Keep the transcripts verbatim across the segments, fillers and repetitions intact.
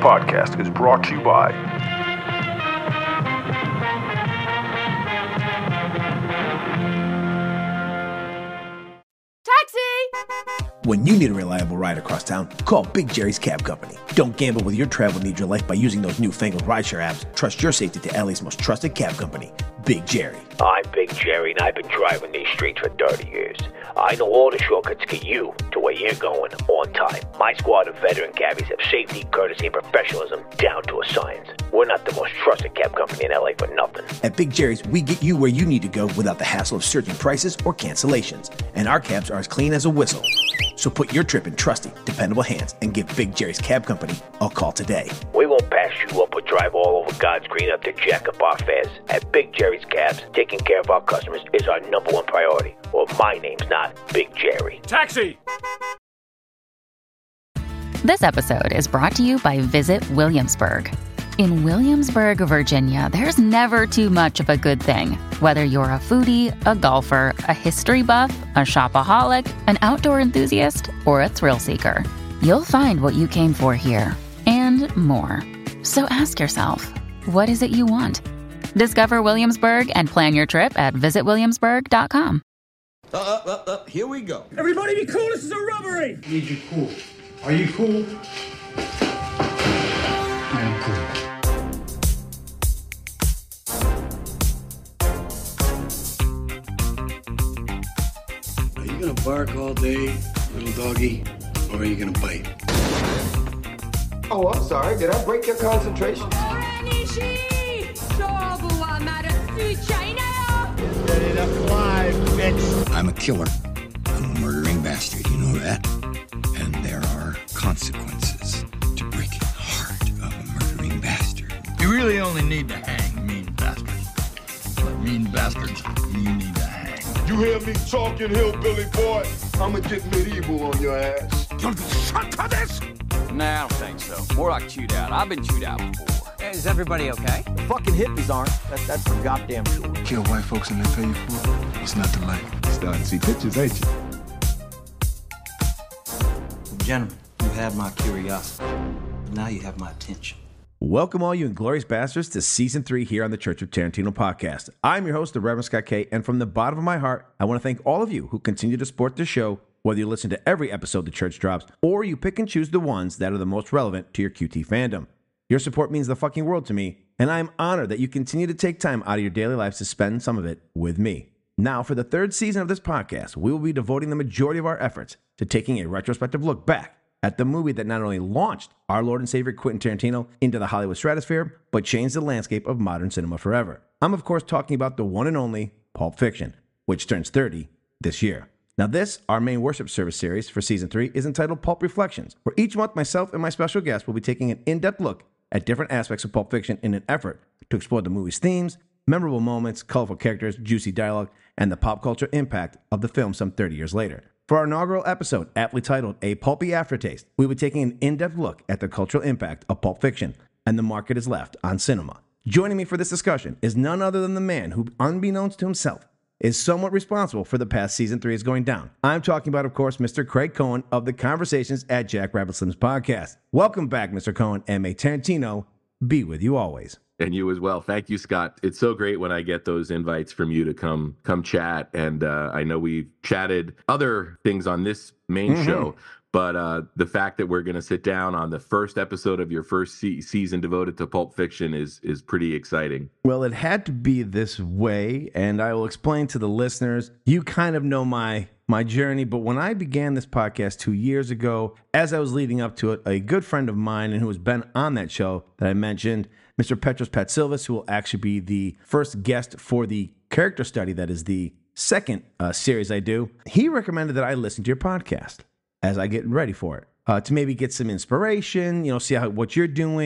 podcast is brought to you by When you need a reliable ride across town, call Big Jerry's Cab Company. Don't gamble with your travel needs your life by using those newfangled rideshare apps. Trust your safety to L A's most trusted cab company, Big Jerry. I'm Big Jerry, and I've been driving these streets for thirty years. I know all the shortcuts get you to where you're going on time. My squad of veteran cabbies have safety, courtesy, and professionalism down to a science. We're not the most trusted cab company in L A for nothing. At Big Jerry's, we get you where you need to go without the hassle of searching prices or cancellations. And our cabs are as clean as a whistle. So put your trip in trusty, dependable hands and give Big Jerry's Cab Company a call today. We won't pass you up or drive all over God's green up to jack up our fares. At Big Jerry's Cabs, taking care of our customers is our number one priority. Or my name's not Big Jerry. Taxi! This episode is brought to you by Visit Williamsburg. In Williamsburg, Virginia, there's never too much of a good thing. Whether you're a foodie, a golfer, a history buff, a shopaholic, an outdoor enthusiast, or a thrill seeker, you'll find what you came for here and more. So ask yourself, what is it you want? Discover Williamsburg and plan your trip at visit williamsburg dot com. Uh, uh, uh, uh, here we go. Everybody be cool, this is a robbery! Need you cool. Are you cool? I am cool. Are you gonna bark all day, little doggy, or are you gonna bite? Oh, I'm sorry. Did I break your concentration? Ready to fly, bitch. I'm a killer. I'm a murdering bastard, you know that? And there are consequences to breaking the heart of a murdering bastard. You really only need to hang mean bastards. But mean bastards, you need to hang. You hear me talking, hillbilly boy? I'ma get medieval on your ass. You'll be shot for this? Nah, I don't think so. More like chewed out. I've been chewed out before. Is everybody okay? The fucking hippies aren't. That, that's for goddamn sure. Kill white folks and they pay you for it. What's not to like? Starting to see pictures, ain't you? Gentlemen, you had my curiosity. Now you have my attention. Welcome all you inglorious bastards to Season three here on the Church of Tarantino podcast. I'm your host, the Reverend Scott K, and from the bottom of my heart, I want to thank all of you who continue to support this show, whether you listen to every episode the church drops, or you pick and choose the ones that are the most relevant to your Q T fandom. Your support means the fucking world to me, and I am honored that you continue to take time out of your daily lives to spend some of it with me. Now, for the third season of this podcast, we will be devoting the majority of our efforts to taking a retrospective look back at the movie that not only launched our Lord and Savior Quentin Tarantino into the Hollywood stratosphere, but changed the landscape of modern cinema forever. I'm, of course, talking about the one and only Pulp Fiction, which turns thirty this year. Now this, our main worship service series for Season three, is entitled Pulp Reflections, where each month myself and my special guest will be taking an in-depth look at different aspects of Pulp Fiction in an effort to explore the movie's themes, memorable moments, colorful characters, juicy dialogue, and the pop culture impact of the film some thirty years later. For our inaugural episode, aptly titled A Pulpy Aftertaste, we will be taking an in-depth look at the cultural impact of Pulp Fiction and the mark it has left on cinema. Joining me for this discussion is none other than the man who, unbeknownst to himself, is somewhat responsible for the past Season three is going down. I'm talking about, of course, Mister Craig Cohen of the Conversations at Jack Rabbit Slim's podcast. Welcome back, Mister Cohen, and may Tarantino be with you always. And you as well. Thank you, Scott. It's so great when I get those invites from you to come come chat. And uh, I know we've chatted other things on this main mm-hmm. show, but uh, the fact that we're going to sit down on the first episode of your first se- season devoted to Pulp Fiction is is pretty exciting. Well, it had to be this way, and I will explain to the listeners. You kind of know my my journey, but when I began this podcast two years ago, as I was leading up to it, a good friend of mine and who has been on that show that I mentioned, Mister Petros Patsilvas, who will actually be the first guest for the character study that is the second uh, series I do, he recommended that I listen to your podcast as I get ready for it, uh, to maybe get some inspiration, you know, see how what you're doing.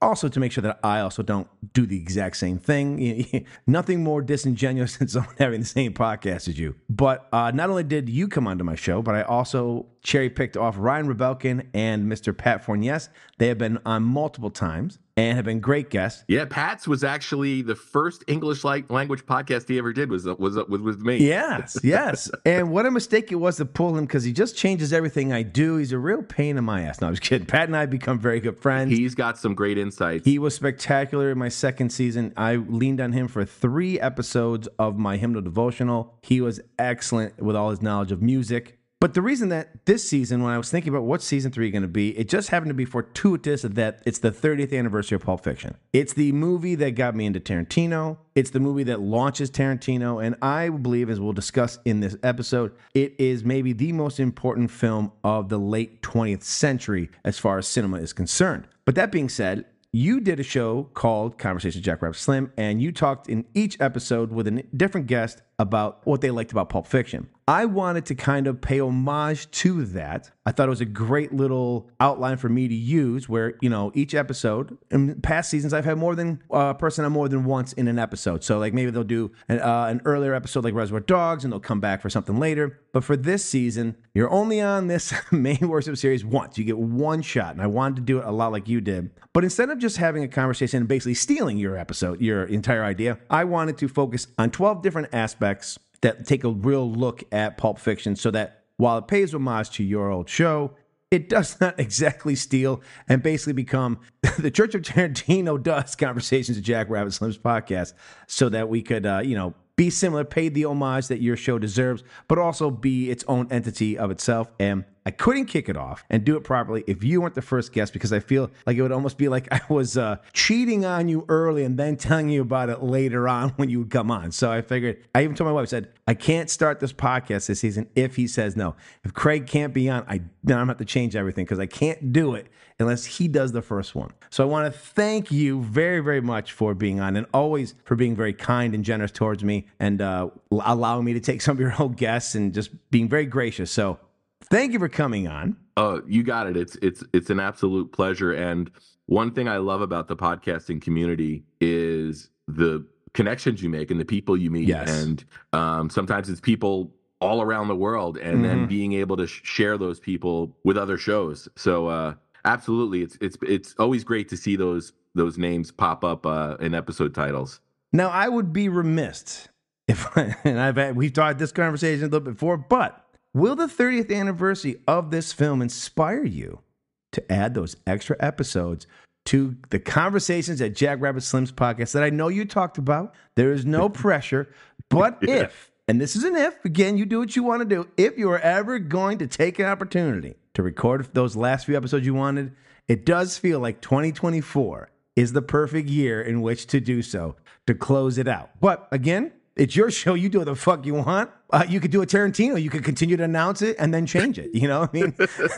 also to make sure that I also don't do the exact same thing. Nothing more disingenuous than someone having the same podcast as you. But uh, not only did you come onto my show, but I also cherry-picked off Ryan Rebelkin and Mister Pat Fornes. They have been on multiple times and have been great guests. Yeah, Pat's was actually the first English like language podcast he ever did was was was with me. Yes, yes. And what a mistake it was to pull him because he just changes everything I do. He's a real pain in my ass. No, I was kidding. Pat and I have become very good friends. He's got some great insights. He was spectacular in my second season. I leaned on him for three episodes of my hymnal devotional. He was excellent with all his knowledge of music. But the reason that this season, when I was thinking about what season three is going to be, it just happened to be fortuitous that it's the thirtieth anniversary of Pulp Fiction. It's the movie that got me into Tarantino. It's the movie that launches Tarantino. And I believe, as we'll discuss in this episode, it is maybe the most important film of the late twentieth century as far as cinema is concerned. But that being said, you did a show called Conversations with Jackrabbit Slim, and you talked in each episode with a different guest about what they liked about Pulp Fiction. I wanted to kind of pay homage to that. I thought it was a great little outline for me to use where, you know, each episode, in past seasons, I've had more than a uh, person on more than once in an episode. So like maybe they'll do an, uh, an earlier episode like Reservoir Dogs and they'll come back for something later. But for this season, you're only on this main worship series once. You get one shot. And I wanted to do it a lot like you did. But instead of just having a conversation and basically stealing your episode, your entire idea, I wanted to focus on twelve different aspects that take a real look at Pulp Fiction so that while it pays homage to your old show, it does not exactly steal and basically become the Church of Tarantino does Conversations with Jackrabbit Slim's podcast so that we could, uh, you know, be similar, pay the homage that your show deserves, but also be its own entity of itself. And I couldn't kick it off and do it properly if you weren't the first guest because I feel like it would almost be like I was uh, cheating on you early and then telling you about it later on when you would come on. So I figured, I even told my wife, I said, I can't start this podcast this season if he says no. If Craig can't be on, I, then I'm going to have to change everything because I can't do it unless he does the first one. So I want to thank you very, very much for being on and always for being very kind and generous towards me and uh, allowing me to take some of your old guests and just being very gracious. So thank you for coming on. Oh, you got it. It's it's it's an absolute pleasure. And one thing I love about the podcasting community is the connections you make and the people you meet. Yes. And um, sometimes it's people all around the world, and mm-hmm. then being able to sh- share those people with other shows. So uh, absolutely, it's it's it's always great to see those those names pop up uh, in episode titles. Now, I would be remiss if, and I've had, we've talked this conversation a little bit before, but will the thirtieth anniversary of this film inspire you to add those extra episodes to the Conversations at Jackrabbit Slim's podcast that I know you talked about? There is no pressure, but yeah. if, and this is an if, again, you do what you want to do, if you are ever going to take an opportunity to record those last few episodes you wanted, it does feel like twenty twenty-four is the perfect year in which to do so, to close it out. But again, it's your show. You do what the fuck you want. Uh, you could do a Tarantino. You could continue to announce it and then change it. You know what I mean?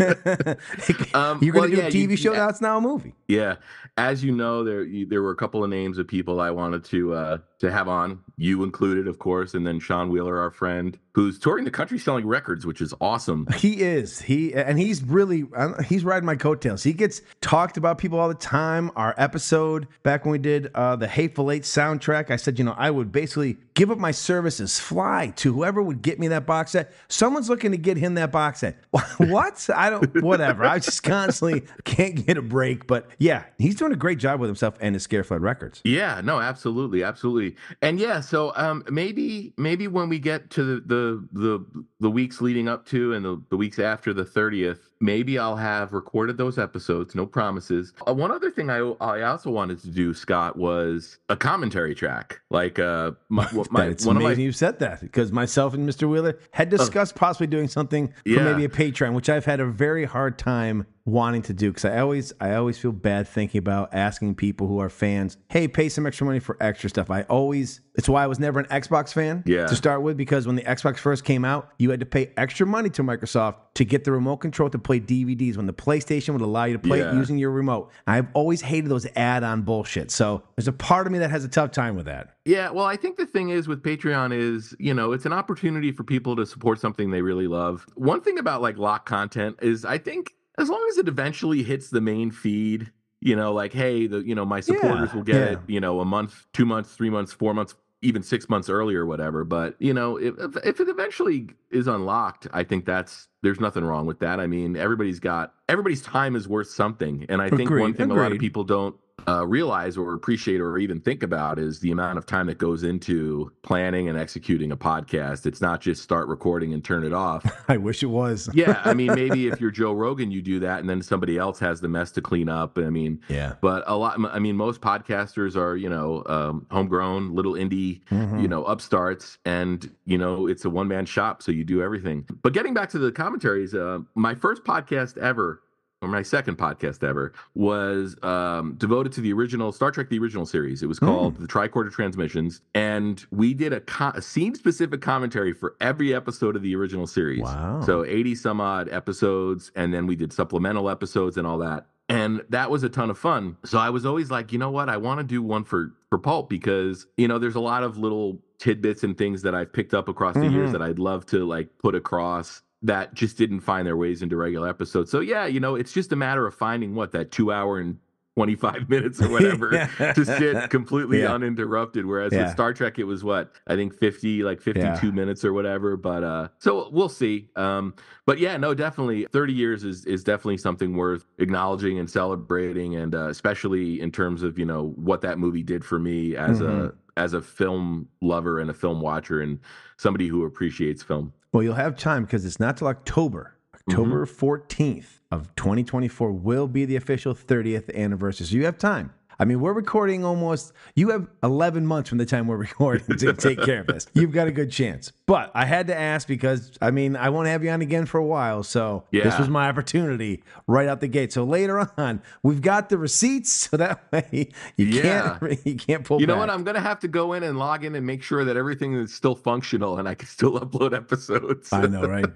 um, You're going to well, do yeah, a T V you, show yeah. now. It's now a movie. Yeah. As you know, there you, there were a couple of names of people I wanted to uh, to have on, you included, of course, and then Sean Wheeler, our friend, who's touring the country selling records, which is awesome. He is. He and he's really he's riding my coattails. He gets talked about people all the time. Our episode back when we did uh, the Hateful Eight soundtrack, I said, you know, I would basically give up my services, fly to whoever would get me that box set. Someone's looking to get him that box set. What? I don't. Whatever. I just constantly can't get a break. But yeah, he's doing a great job with himself and his Scareflood Records. Yeah. No. Absolutely. Absolutely. And yeah. So um, maybe maybe when we get to the the the, the weeks leading up to and the, the weeks after the thirtieth, maybe I'll have recorded those episodes. No promises. Uh, one other thing I I also wanted to do, Scott, was a commentary track. Like uh, my, my it's one amazing of my, you said that because myself and Mister Wheeler had discussed uh, possibly doing something for yeah. maybe a Patreon, which I've had a very hard time wanting to do because I always I always feel bad thinking about asking people who are fans, hey, pay some extra money for extra stuff. I always it's why I was never an Xbox fan yeah. to start with, because when the Xbox first came out, you had to pay extra money to Microsoft to get the remote control to play D V Ds when the PlayStation would allow you to play yeah. it using your remote. I've always hated those add-on bullshit. So there's a part of me that has a tough time with that. Yeah, well, I think the thing is with Patreon is, you know, it's an opportunity for people to support something they really love. One thing about like lock content is I think as long as it eventually hits the main feed, you know, like, hey, the you know, my supporters Yeah, will get yeah. it, you know, a month, two months, three months, four months, even six months earlier or whatever. But, you know, if if it eventually is unlocked, I think that's there's nothing wrong with that. I mean, everybody's got everybody's time is worth something. And I think Agreed, one thing a lot of agreed. people don't uh, realize or appreciate or even think about is the amount of time that goes into planning and executing a podcast. It's not just start recording and turn it off. I wish it was. Yeah, I mean, maybe if you're Joe Rogan, you do that, and then somebody else has the mess to clean up. I mean, Yeah. but a lot. I mean, most podcasters are, you know, um, homegrown, little indie, Mhm. you know, upstarts, and you know, it's a one man shop, so you do everything. But getting back to the commentaries, uh, my first podcast ever. Or my second podcast ever was um, devoted to the original Star Trek, the original series. It was called The Tricorder Transmissions, and we did a, co- a scene-specific commentary for every episode of the original series. Wow. So eighty some odd episodes, and then we did supplemental episodes and all that. And that was a ton of fun. So I was always like, you know what? I want to do one for for Pulp because, you know, there's a lot of little tidbits and things that I've picked up across the Mhm. years that I'd love to like put across that just didn't find their ways into regular episodes. So yeah, you know, it's just a matter of finding what that two hour and twenty-five minutes or whatever Yeah. to sit completely Yeah. uninterrupted. Whereas Yeah. with Star Trek, it was what, I think fifty, like fifty-two Yeah. minutes or whatever. But uh, so we'll see. Um, but yeah, no, definitely thirty years is, is definitely something worth acknowledging and celebrating. And uh, especially in terms of, you know, what that movie did for me as Mhm. a, as a film lover and a film watcher and somebody who appreciates film. Well, you'll have time because it's not till October. October fourteenth of twenty twenty-four will be the official thirtieth anniversary. So you have time. I mean, we're recording almost, you have eleven months from the time we're recording to take care of this. You've got a good chance. But I had to ask because, I mean, I won't have you on again for a while. So this Yeah. was my opportunity right out the gate. So later on, we've got the receipts. So that way you Yeah. can't you can't pull You know back. what? I'm going to have to go in and log in and make sure that everything is still functional and I can still upload episodes. I know, right?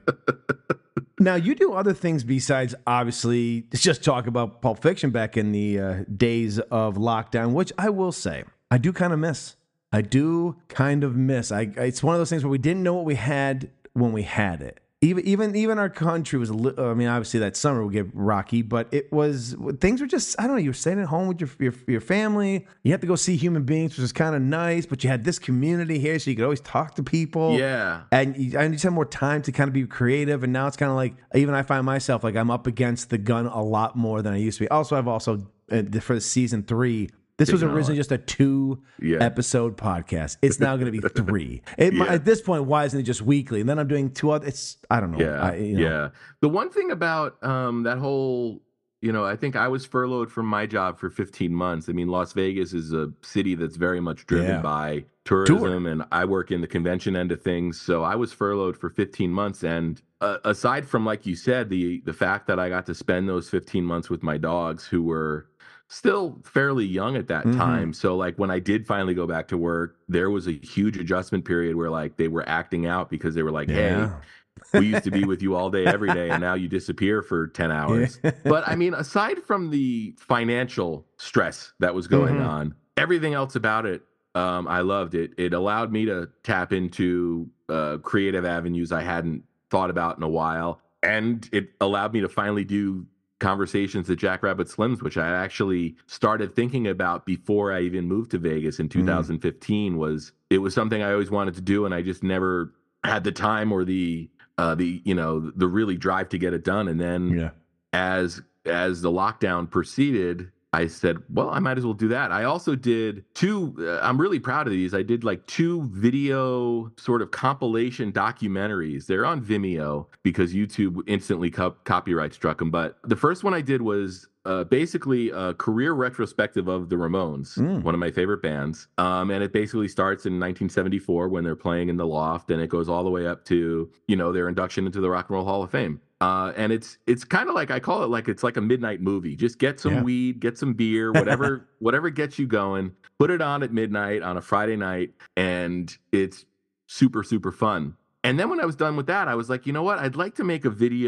Now, you do other things besides, obviously, just talk about Pulp Fiction back in the uh, days of lockdown, which I will say, I do kind of miss. I do kind of miss. I, it's one of those things where we didn't know what we had when we had it. Even even even our country was a little, I mean, obviously that summer would get rocky, but it was, things were just, I don't know, you were staying at home with your your, your family. You had to go see human beings, which was kind of nice, but you had this community here, so you could always talk to people. Yeah. And you, I just had more time to kind of be creative. And now it's kind of like, even I find myself like I'm up against the gun a lot more than I used to be. Also, I've also, uh, for season three, this was Taking originally on. just a two Yeah. episode podcast. It's now going to be three. It, Yeah. At this point, why isn't it just weekly? And then I'm doing two other, it's, I don't know. Yeah. I, you know. Yeah. The one thing about um, that whole, you know, I think I was furloughed from my job for fifteen months. I mean, Las Vegas is a city that's very much driven Yeah. by tourism, and I work in the convention end of things. So I was furloughed for fifteen months. And uh, aside from, like you said, the the fact that I got to spend those fifteen months with my dogs who were still fairly young at that Mhm. time. So like when I did finally go back to work, there was a huge adjustment period where like they were acting out because they were like, Yeah. hey, we used to be with you all day, every day, and now you disappear for ten hours. Yeah. But I mean, aside from the financial stress that was going Mhm. on, everything else about it, um, I loved it. It allowed me to tap into uh, creative avenues I hadn't thought about in a while. And it allowed me to finally do conversations at Jackrabbit Slims, which I actually started thinking about before I even moved to Vegas in two thousand fifteen. Was it was something I always wanted to do, and I just never had the time or the uh, the you know the really drive to get it done. And then Yeah. as as the lockdown proceeded, I said, well, I might as well do that. I also did two, uh, I'm really proud of these. I did like two video sort of compilation documentaries. They're on Vimeo because YouTube instantly co- copyright struck them. But the first one I did was uh, basically a career retrospective of the Ramones, Mm. one of my favorite bands. Um, and it basically starts in nineteen seventy-four when they're playing in the Loft, and it goes all the way up to, you know, their induction into the Rock and Roll Hall of Fame. Uh, and it's it's kind of like, I call it like it's like a midnight movie. Just get some Yeah. weed, get some beer, whatever whatever gets you going. Put it on at midnight on a Friday night, and it's super super fun. And then when I was done with that, I was like, you know what? I'd like to make a video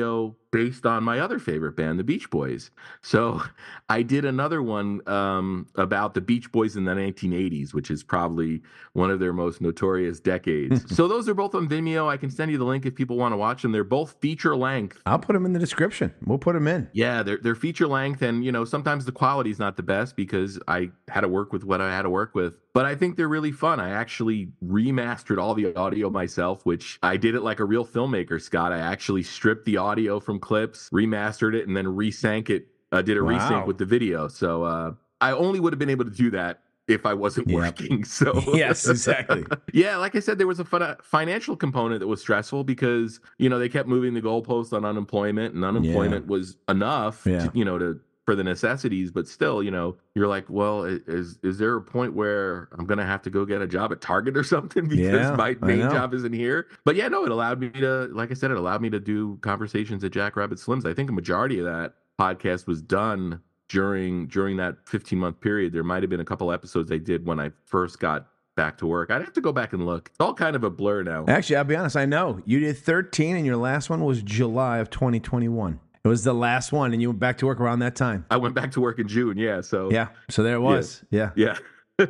based on my other favorite band, the Beach Boys. So I did another one um, about the Beach Boys in the nineteen eighties, which is probably one of their most notorious decades. So those are both on Vimeo. I can send you the link if people want to watch them. They're both feature length. I'll put them in the description. We'll put them in. Yeah, they're they're feature length, and you know sometimes the quality's not the best because I had to work with what I had to work with. But I think they're really fun. I actually remastered all the audio myself, which I did it like a real filmmaker, Scott. I actually stripped the audio from clips, remastered it, and then resank it. Uh, did a wow. resync with the video. So uh, I only would have been able to do that if I wasn't yep. working. So yes, exactly. Yeah, like I said, there was a fun, financial component that was stressful because, you know, they kept moving the goalpost on unemployment, and unemployment yeah. was enough, yeah. to, you know, to for the necessities. But still, you know, you're like, well, is is there a point where I'm going to have to go get a job at Target or something because yeah, my main job isn't here? But yeah, no, it allowed me to, like I said, it allowed me to do conversations at Jackrabbit Slims. I think a majority of that podcast was done during during that fifteen month period. There might have been a couple episodes I did when I first got back to work. I'd have to go back and look. It's all kind of a blur now. Actually, I'll be honest, I know you did thirteen and your last one was July of twenty twenty-one. It was the last one and you went back to work around that time. I went back to work in June. Yeah. So yeah. So there it was. Yeah. Yeah. yeah.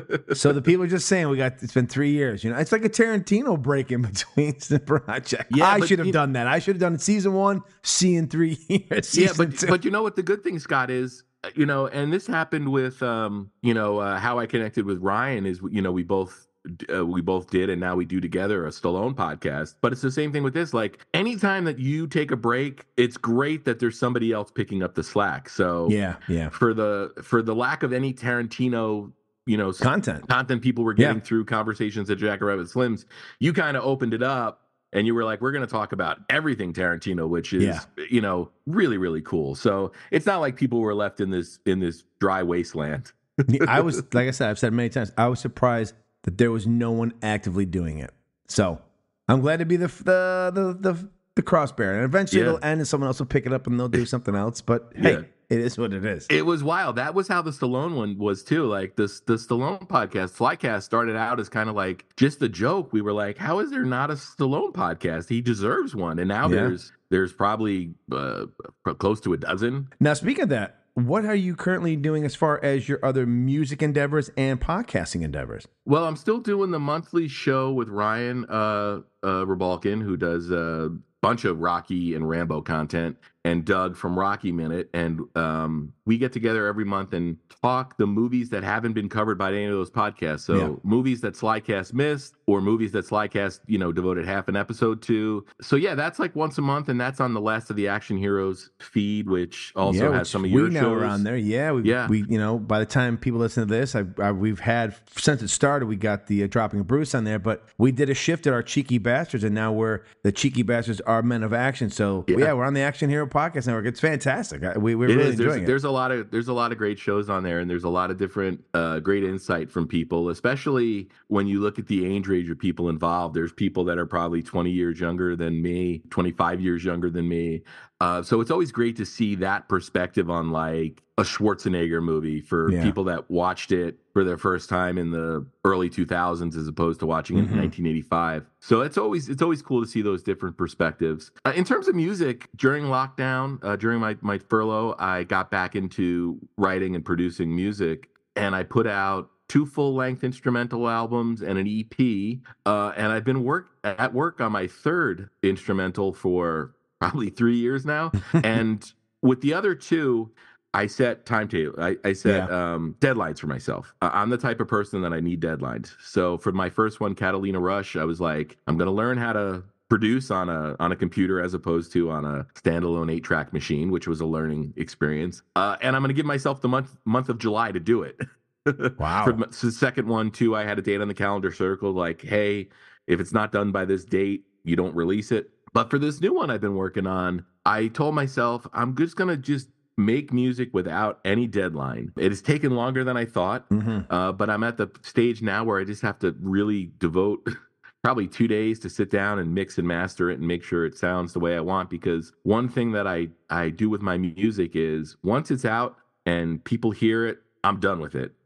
So the people are just saying we got, it's been three years, you know, it's like a Tarantino break in between the project. Yeah, I should have done that. I should have done season one, seeing three years. Yeah. But, two. but you know what the good thing, Scott, is, you know, and this happened with, um, you know, uh, how I connected with Ryan is, you know, we both, Uh, we both did, and now we do together a Stallone podcast. But it's the same thing with this. Like, anytime that you take a break, it's great that there's somebody else picking up the slack. So yeah, yeah. For the for the lack of any Tarantino, you know, content content people were getting yeah. through conversations at Jackrabbit Slims, you kind of opened it up, and you were like, we're going to talk about everything Tarantino, which is yeah. you know really really cool. So it's not like people were left in this in this dry wasteland. I was, like I said, I've said many times, I was surprised that there was no one actively doing it. So I'm glad to be the the the the, the crossbearer. And eventually yeah. it'll end and someone else will pick it up and they'll do something else. But hey, yeah. it is what it is. It was wild. That was how the Stallone one was too. Like this the Stallone podcast, Flycast, started out as kind of like just a joke. We were like, how is there not a Stallone podcast? He deserves one. And now yeah. there's there's probably uh, close to a dozen. Now, speaking of that, what are you currently doing as far as your other music endeavors and podcasting endeavors? Well, I'm still doing the monthly show with Ryan uh, uh, Rebalkin, who does a bunch of Rocky and Rambo content, and Doug from Rocky Minute. And um, we get together every month and talk the movies that haven't been covered by any of those podcasts. So yeah. movies that Slycast missed, or movies that Slycast, you know, devoted half an episode to. So yeah, that's like once a month, and that's on the Last of the Action Heroes feed, which also yeah, has which some of your we shows. know around there. Yeah, we, yeah. we, you know, by the time people listen to this, I, I, we've had, since it started, we got the uh, Dropping a Bruce on there, but we did a shift at our Cheeky Bastards, and now we're the Cheeky Bastards are Men of Action. So yeah, yeah we're on the Action Hero Podcast Network. It's fantastic. We, we're it really is. enjoying there's, it. There's a lot of there's a lot of great shows on there, and there's a lot of different uh, great insight from people, especially when you look at the age range of people involved. There's people that are probably twenty years younger than me, twenty-five years younger than me. Uh, so it's always great to see that perspective on like a Schwarzenegger movie for Yeah. people that watched it for their first time in the early two thousands as opposed to watching it Mhm. in nineteen eighty-five. So it's always it's always cool to see those different perspectives. Uh, in terms of music, during lockdown, uh, during my, my furlough, I got back into writing and producing music, and I put out two full-length instrumental albums and an E P, uh, and I've been work at work on my third instrumental for probably three years now. And with the other two, I set timetable. I, I set Yeah. um, deadlines for myself. Uh, I'm the type of person that I need deadlines. So for my first one, Catalina Rush, I was like, I'm going to learn how to produce on a on a computer as opposed to on a standalone eight track machine, which was a learning experience. Uh, and I'm going to give myself the month month of July to do it. Wow. For the second one too, I had a date on the calendar circled, like, hey, if it's not done by this date, you don't release it. But for this new one I've been working on, I told myself I'm just gonna just make music without any deadline. It has taken longer than I thought, Mhm. uh, but I'm at the stage now where I just have to really devote probably two days to sit down and mix and master it and make sure it sounds the way I want. Because one thing that I I do with my music is once it's out and people hear it, I'm done with it.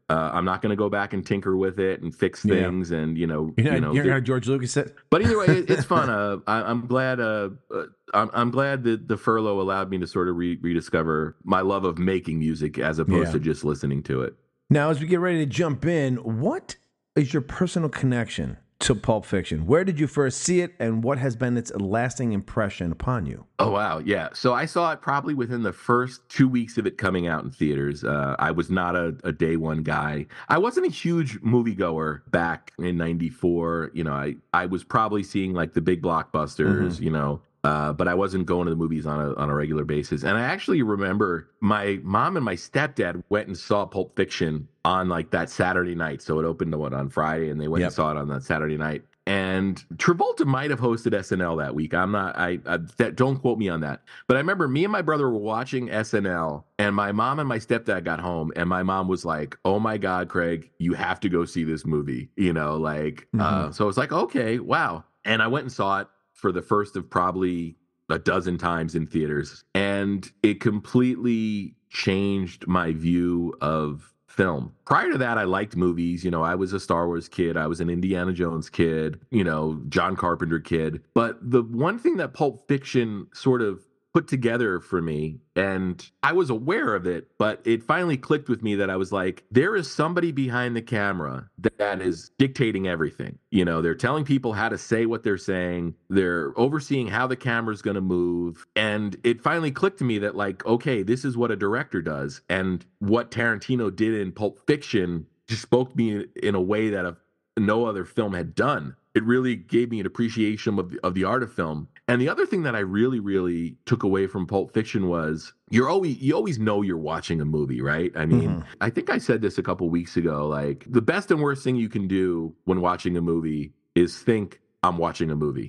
Uh, I'm not going to go back and tinker with it and fix things, yeah. and you know, you're not, you know, you're not George Lucas it. But either way, it, it's fun. Uh, I, I'm glad. Uh, uh, I'm, I'm glad that the furlough allowed me to sort of re- rediscover my love of making music as opposed yeah. to just listening to it. Now, as we get ready to jump in, what is your personal connection to Pulp Fiction? Where did you first see it, and what has been its lasting impression upon you? Oh, wow. Yeah. So I saw it probably within the first two weeks of it coming out in theaters. Uh, I was not a, a day one guy. I wasn't a huge moviegoer back in ninety-four. You know, I, I was probably seeing like the big blockbusters, mm-hmm. you know, Uh, but I wasn't going to the movies on a on a regular basis. And I actually remember my mom and my stepdad went and saw Pulp Fiction on like that Saturday night. So it opened what, on Friday, and they went yep. and saw it on that Saturday night. And Travolta might have hosted S N L that week. I'm not, I, I that, don't quote me on that. But I remember me and my brother were watching S N L, and my mom and my stepdad got home, and my mom was like, "Oh my God, Craig, you have to go see this movie." You know, like, mm-hmm. uh, so I was like, okay, wow. And I went and saw it for the first of probably a dozen times in theaters. And it completely changed my view of film. Prior to that, I liked movies. You know, I was a Star Wars kid. I was an Indiana Jones kid, you know, John Carpenter kid. But the one thing that Pulp Fiction sort of put together for me, and I was aware of it, but it finally clicked with me that I was like, there is somebody behind the camera that is dictating everything. You know, they're telling people how to say what they're saying. They're overseeing how the camera's going to move. And it finally clicked to me that like, okay, this is what a director does. And what Tarantino did in Pulp Fiction just spoke to me in a way that a, no other film had done. It really gave me an appreciation of the, of the art of film. And the other thing that I really, really took away from Pulp Fiction was you're always you always know you're watching a movie, right? I mean, mm-hmm. I think I said this a couple weeks ago. Like, the best and worst thing you can do when watching a movie is think, I'm watching a movie.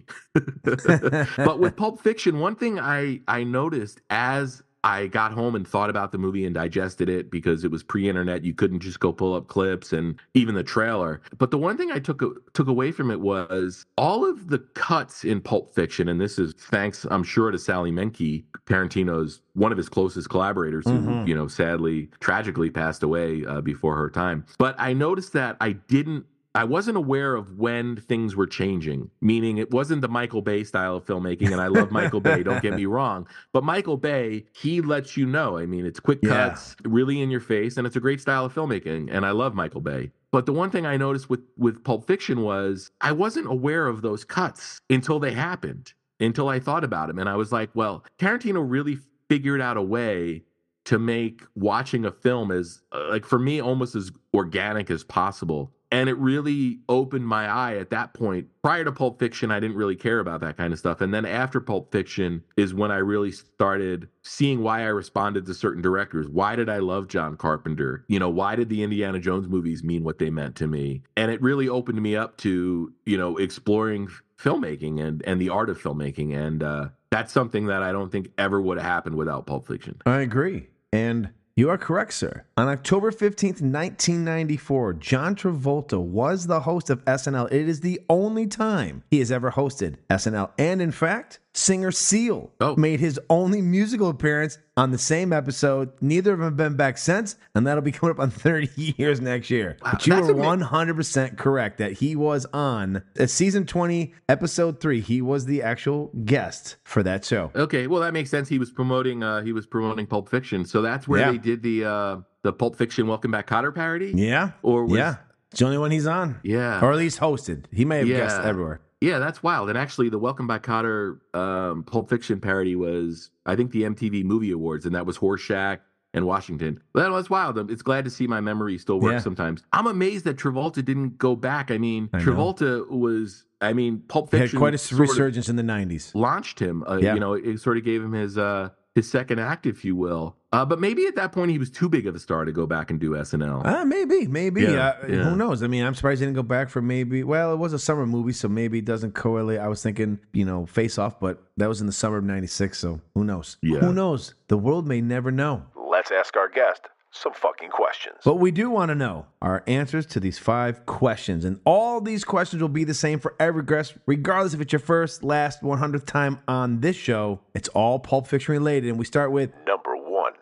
But with Pulp Fiction, one thing I, I noticed as I got home and thought about the movie and digested it, because it was pre-internet. You couldn't just go pull up clips and even the trailer. But the one thing I took took away from it was all of the cuts in Pulp Fiction, and this is thanks, I'm sure, to Sally Menke, Tarantino's one of his closest collaborators, mm-hmm. who, you know, sadly, tragically passed away uh, before her time. But I noticed that I didn't I wasn't aware of when things were changing, meaning it wasn't the Michael Bay style of filmmaking. And I love Michael Bay, don't get me wrong. But Michael Bay, he lets you know. I mean, it's quick cuts, yeah. really in your face, and it's a great style of filmmaking. And I love Michael Bay. But the one thing I noticed with, with Pulp Fiction was I wasn't aware of those cuts until they happened, until I thought about them. And I was like, well, Tarantino really figured out a way to make watching a film as, uh, like, for me, almost as organic as possible. And it really opened my eye at that point. Prior to Pulp Fiction, I didn't really care about that kind of stuff. And then after Pulp Fiction is when I really started seeing why I responded to certain directors. Why did I love John Carpenter? You know, why did the Indiana Jones movies mean what they meant to me? And it really opened me up to, you know, exploring filmmaking and, and the art of filmmaking. And uh, that's something that I don't think ever would have happened without Pulp Fiction. I agree. And you are correct, sir. On October fifteenth, nineteen ninety-four, John Travolta was the host of S N L. It is the only time he has ever hosted S N L. And in fact, singer Seal oh. made his only musical appearance on the same episode. Neither of them have been back since, and that'll be coming up on thirty years next year. Wow, but you were one hundred percent correct that he was on uh, season twenty, episode three. He was the actual guest for that show. Okay, well, that makes sense. He was promoting uh, he was promoting Pulp Fiction, so that's where yeah. they did the uh, the Pulp Fiction Welcome Back, Kotter parody. Yeah, or was... yeah, it's the only one he's on. Yeah, or at least hosted. He may have yeah. guested everywhere. Yeah, that's wild. And actually, the Welcome Back, Kotter um, Pulp Fiction parody was, I think, the M T V Movie Awards, and that was Horseshack and Washington. That was wild. It's glad to see my memory still works yeah. sometimes. I'm amazed that Travolta didn't go back. I mean, I Travolta know. was, I mean, Pulp Fiction. He had quite a resurgence in the nineties. Launched him. Uh, yeah. You know, it sort of gave him his uh, his second act, if you will. Uh, but maybe at that point he was too big of a star to go back and do S N L. Uh, maybe, maybe. Yeah, uh, yeah. Who knows? I mean, I'm surprised he didn't go back for maybe, well, it was a summer movie, so maybe it doesn't correlate. I was thinking, you know, Face Off, but that was in the summer of ninety-six, so who knows? Yeah. Who knows? The world may never know. Let's ask our guest some fucking questions. But we do want to know our answers to these five questions. And all these questions will be the same for every guest, regardless if it's your first, last, one hundredth time on this show. It's all Pulp Fiction related. And we start with number one.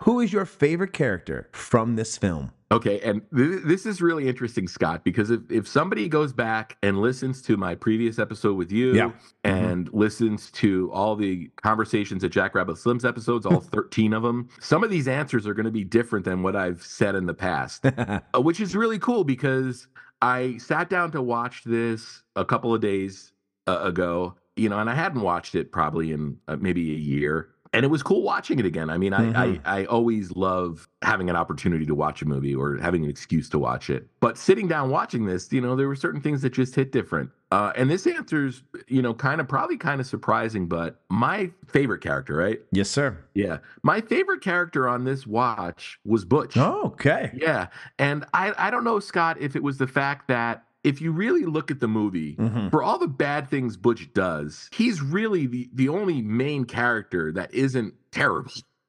Who is your favorite character from this film? Okay, and th- this is really interesting, Scott, because if, if somebody goes back and listens to my previous episode with you Yeah. and mm-hmm. listens to all the conversations at Jackrabbit Slim's episodes, all thirteen of them, some of these answers are going to be different than what I've said in the past, uh, which is really cool because I sat down to watch this a couple of days uh, ago, you know, and I hadn't watched it probably in uh, maybe a year. And it was cool watching it again. I mean, I, mm-hmm. I I always love having an opportunity to watch a movie or having an excuse to watch it. But sitting down watching this, you know, there were certain things that just hit different. Uh, and this answer's, you know, kind of probably kind of surprising, but my favorite character, right? Yes, sir. Yeah. My favorite character on this watch was Butch. Oh, okay. Yeah. And I, I don't know, Scott, if it was the fact that if you really look at the movie, mm-hmm. for all the bad things Butch does, he's really the, the only main character that isn't terrible.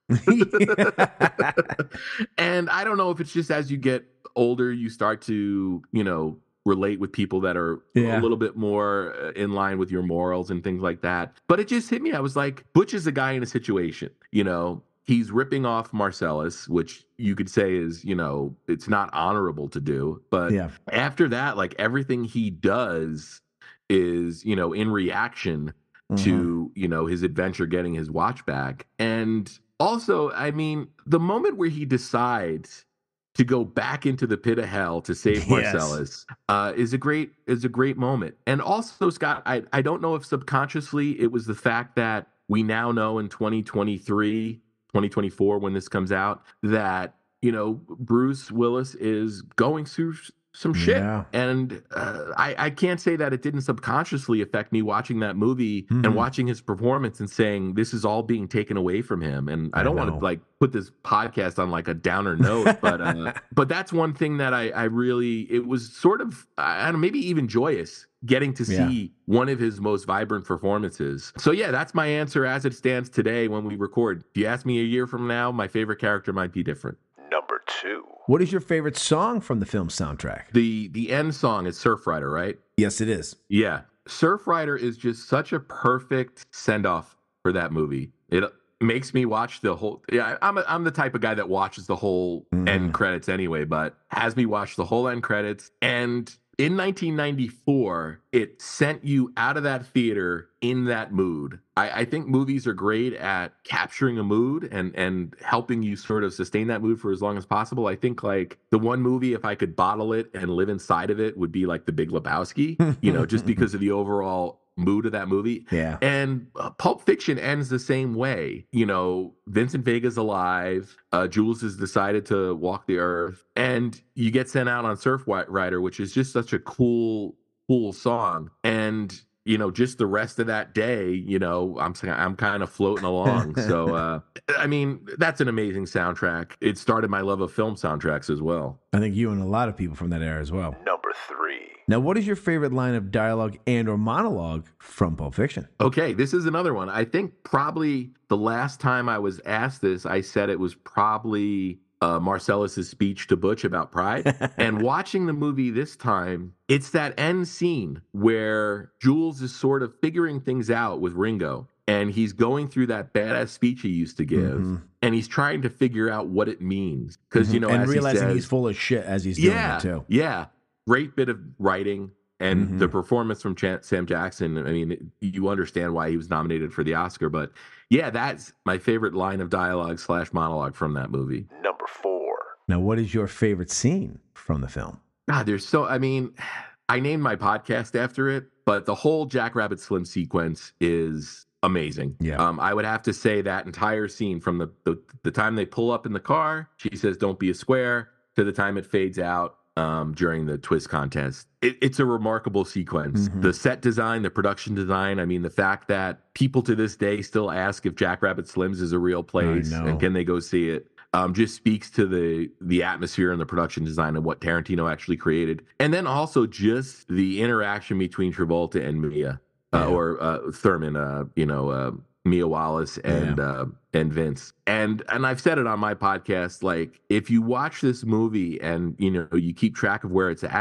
And I don't know if it's just as you get older, you start to, you know, relate with people that are yeah. a little bit more in line with your morals and things like that. But it just hit me. I was like, Butch is a guy in a situation, you know, he's ripping off Marcellus, which you could say is, you know, it's not honorable to do. But yeah. after that, like everything he does is, you know, in reaction mm-hmm. to, you know, his adventure getting his watch back. And also, I mean, the moment where he decides to go back into the pit of hell to save Marcellus yes. uh, is a great is a great moment. And also, Scott, I, I don't know if subconsciously it was the fact that we now know in twenty twenty-three, twenty twenty-four, when this comes out, that, you know, Bruce Willis is going through some shit. Yeah. And uh, I, I can't say that it didn't subconsciously affect me watching that movie mm-hmm. and watching his performance and saying this is all being taken away from him. And I, I don't want to like put this podcast on like a downer note, but uh, but that's one thing that I, I really, it was sort of, I don't know, maybe even joyous getting to see yeah. one of his most vibrant performances. So yeah, that's my answer as it stands today when we record. If you ask me a year from now, my favorite character might be different. Number two. What is your favorite song from the film soundtrack? The the end song is Surfrider, right? Yes, it is. Yeah. Surfrider is just such a perfect send-off for that movie. It makes me watch the whole... Yeah, I'm, a, I'm the type of guy that watches the whole mm. end credits anyway, but has me watch the whole end credits. And in nineteen ninety-four, it sent you out of that theater in that mood. I, I think movies are great at capturing a mood and, and helping you sort of sustain that mood for as long as possible. I think like the one movie, if I could bottle it and live inside of it, would be like The Big Lebowski, you know, just because of the overall mood of that movie. Yeah. And uh, Pulp Fiction ends the same way. You know, Vincent Vega's alive. Uh, Jules has decided to walk the earth. And you get sent out on Surfrider, which is just such a cool, cool song. And, you know, just the rest of that day, you know, I'm I'm kind of floating along. So, uh, I mean, that's an amazing soundtrack. It started my love of film soundtracks as well. I think you and a lot of people from that era as well. Number three. Now, what is your favorite line of dialogue and or monologue from Pulp Fiction? Okay, this is another one. I think probably the last time I was asked this, I said it was probably uh, Marcellus's speech to Butch about pride. And watching the movie this time, it's that end scene where Jules is sort of figuring things out with Ringo. And he's going through that badass speech he used to give, mm-hmm. and he's trying to figure out what it means. Because, mm-hmm. you know, and as realizing he says, he's full of shit as he's doing yeah, it, too. Yeah. Great bit of writing. And mm-hmm. the performance from Ch- Sam Jackson, I mean, you understand why he was nominated for the Oscar. But yeah, that's my favorite line of dialogue slash monologue from that movie. Number four. Now, what is your favorite scene from the film? God, there's so, I mean, I named my podcast after it, but the whole Jackrabbit Slim sequence is amazing. Yeah. Um, I would have to say that entire scene from the, the, the time they pull up in the car, she says, "Don't be a square," to the time it fades out. Um, during the twist contest. It, it's a remarkable sequence. Mm-hmm. The set design, the production design, I mean, the fact that people to this day still ask if Jackrabbit Slim's is a real place and can they go see it, um, just speaks to the the atmosphere and the production design and what Tarantino actually created. And then also just the interaction between Travolta and Mia, uh, yeah. or uh, Thurman, uh, you know, uh, Mia Wallace and yeah. uh, and Vince. And and I've said it on my podcast, like, if you watch this movie and, you know, you keep track of where it's at,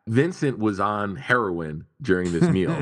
Vincent was on heroin during this meal.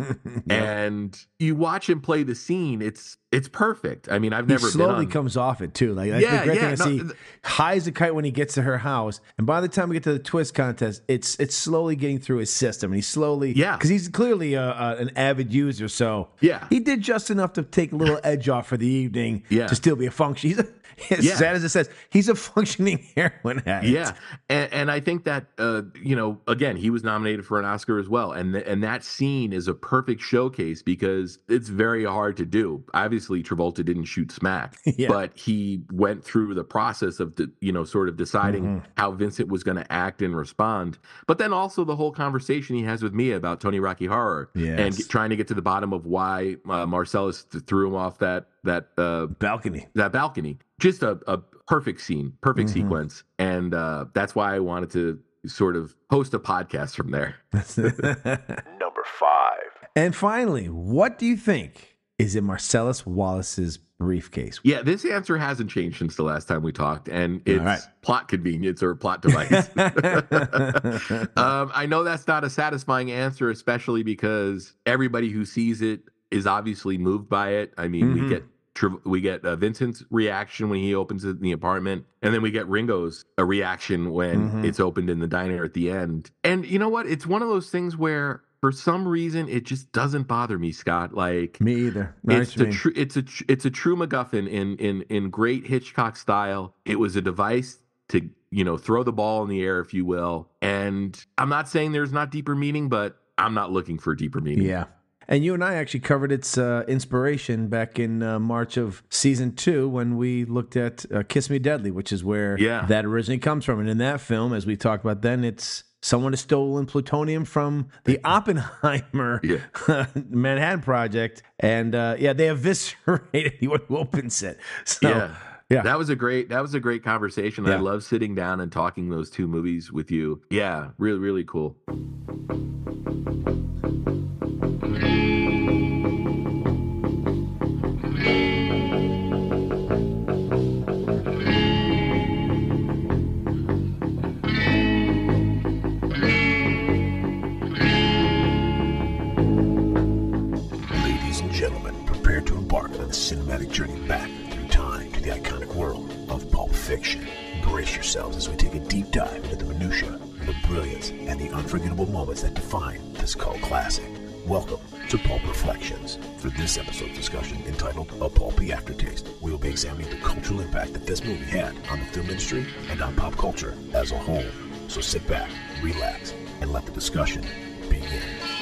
And you watch him play the scene, it's it's perfect. I mean, I've never he slowly been on... comes off it too. Like that's yeah, the great yeah, thing to no, see. th- High as a kite when he gets to her house, and by the time we get to the twist contest, it's it's slowly getting through his system, and he's slowly yeah, because he's clearly a, a, an avid user. So yeah, he did just enough to take a little edge off for the evening. Yeah. To still be a function. He's a, as yeah. sad as it says, he's a functioning heroin addict. Yeah, and, and I think that uh, you know, again, he was nominated for an Oscar as well, and th- and that scene is a perfect showcase because it's very hard to do. Obviously, Travolta didn't shoot smack, yeah. but he went through the process of the, you know, sort of deciding mm-hmm. how Vincent was going to act and respond. But then also the whole conversation he has with Mia about Tony Rocky Horror yes. and get, trying to get to the bottom of why uh, Marcellus th- threw him off that that uh, balcony. That balcony. Just a, a perfect scene, perfect mm-hmm. sequence, and uh, that's why I wanted to sort of host a podcast from there. Number five. And finally, what do you think is in Marcellus Wallace's briefcase? Yeah, this answer hasn't changed since the last time we talked, and it's right. plot convenience or plot device. um, I know that's not a satisfying answer, especially because everybody who sees it is obviously moved by it. I mean, mm-hmm. we get we get uh, Vincent's reaction when he opens it in the apartment, and then we get Ringo's a reaction when mm-hmm. it's opened in the diner at the end. And you know what? It's one of those things where, for some reason, it just doesn't bother me, Scott. Like me either. It's a tr- it's a tr- it's a true MacGuffin in in in great Hitchcock style. It was a device to, you know, throw the ball in the air, if you will. And I'm not saying there's not deeper meaning, but I'm not looking for deeper meaning. Yeah. And you and I actually covered its uh, inspiration back in uh, March of season two when we looked at uh, Kiss Me Deadly, which is where yeah. that originally comes from. And in that film, as we talked about then, it's someone has stolen plutonium from the Oppenheimer yeah. Manhattan Project. And uh, yeah, they eviscerated anyone who opens it. So, yeah. Yeah. That was a great that was a great conversation. Yeah. I love sitting down and talking those two movies with you. Yeah, really, really cool. Ladies and gentlemen, prepare to embark on a cinematic journey back through time to the iconic world of Pulp Fiction. Brace yourselves as we take a deep dive into the minutiae, the brilliance, and the unforgettable moments that define this cult classic. Welcome to Pulp Reflections. For this episode's discussion, entitled A Pulpy Aftertaste, we will be examining the cultural impact that this movie had on the film industry and on pop culture as a whole. So sit back, relax, and let the discussion begin.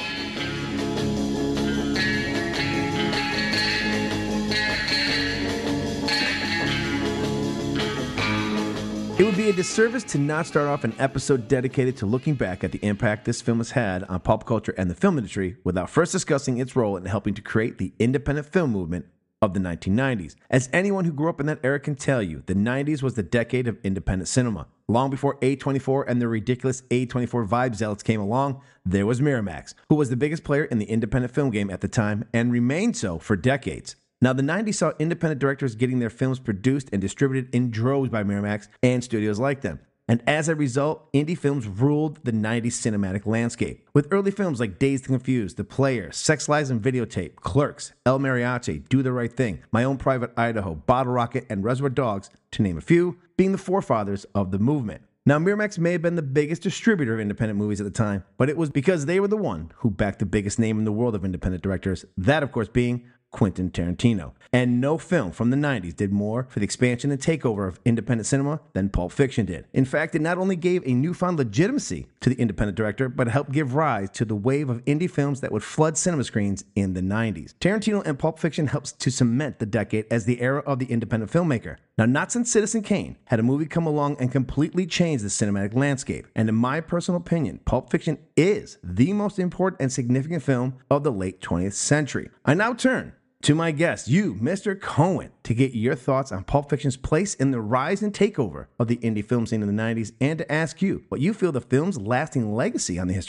It would be a disservice to not start off an episode dedicated to looking back at the impact this film has had on pop culture and the film industry without first discussing its role in helping to create the independent film movement of the nineteen nineties. As anyone who grew up in that era can tell you, the nineties was the decade of independent cinema. Long before A twenty-four and the ridiculous A twenty-four vibe zealots came along, there was Miramax, who was the biggest player in the independent film game at the time and remained so for decades. Now, the nineties saw independent directors getting their films produced and distributed in droves by Miramax and studios like them. And as a result, indie films ruled the nineties cinematic landscape. With early films like Dazed and Confused, The Player, Sex, Lies, and Videotape, Clerks, El Mariachi, Do the Right Thing, My Own Private Idaho, Bottle Rocket, and Reservoir Dogs, to name a few, being the forefathers of the movement. Now, Miramax may have been the biggest distributor of independent movies at the time, but it was because they were the one who backed the biggest name in the world of independent directors, that, of course, being Quentin Tarantino. And no film from the nineties did more for the expansion and takeover of independent cinema than Pulp Fiction did. In fact, it not only gave a newfound legitimacy to the independent director, but helped give rise to the wave of indie films that would flood cinema screens in the nineties. Tarantino and Pulp Fiction helps to cement the decade as the era of the independent filmmaker. Now, not since Citizen Kane had a movie come along and completely change the cinematic landscape. And in my personal opinion, Pulp Fiction is the most important and significant film of the late twentieth century. I now turn to my guest, you, Mister Cohen, to get your thoughts on Pulp Fiction's place in the rise and takeover of the indie film scene in the nineties, and to ask you what you feel the film's lasting legacy on the history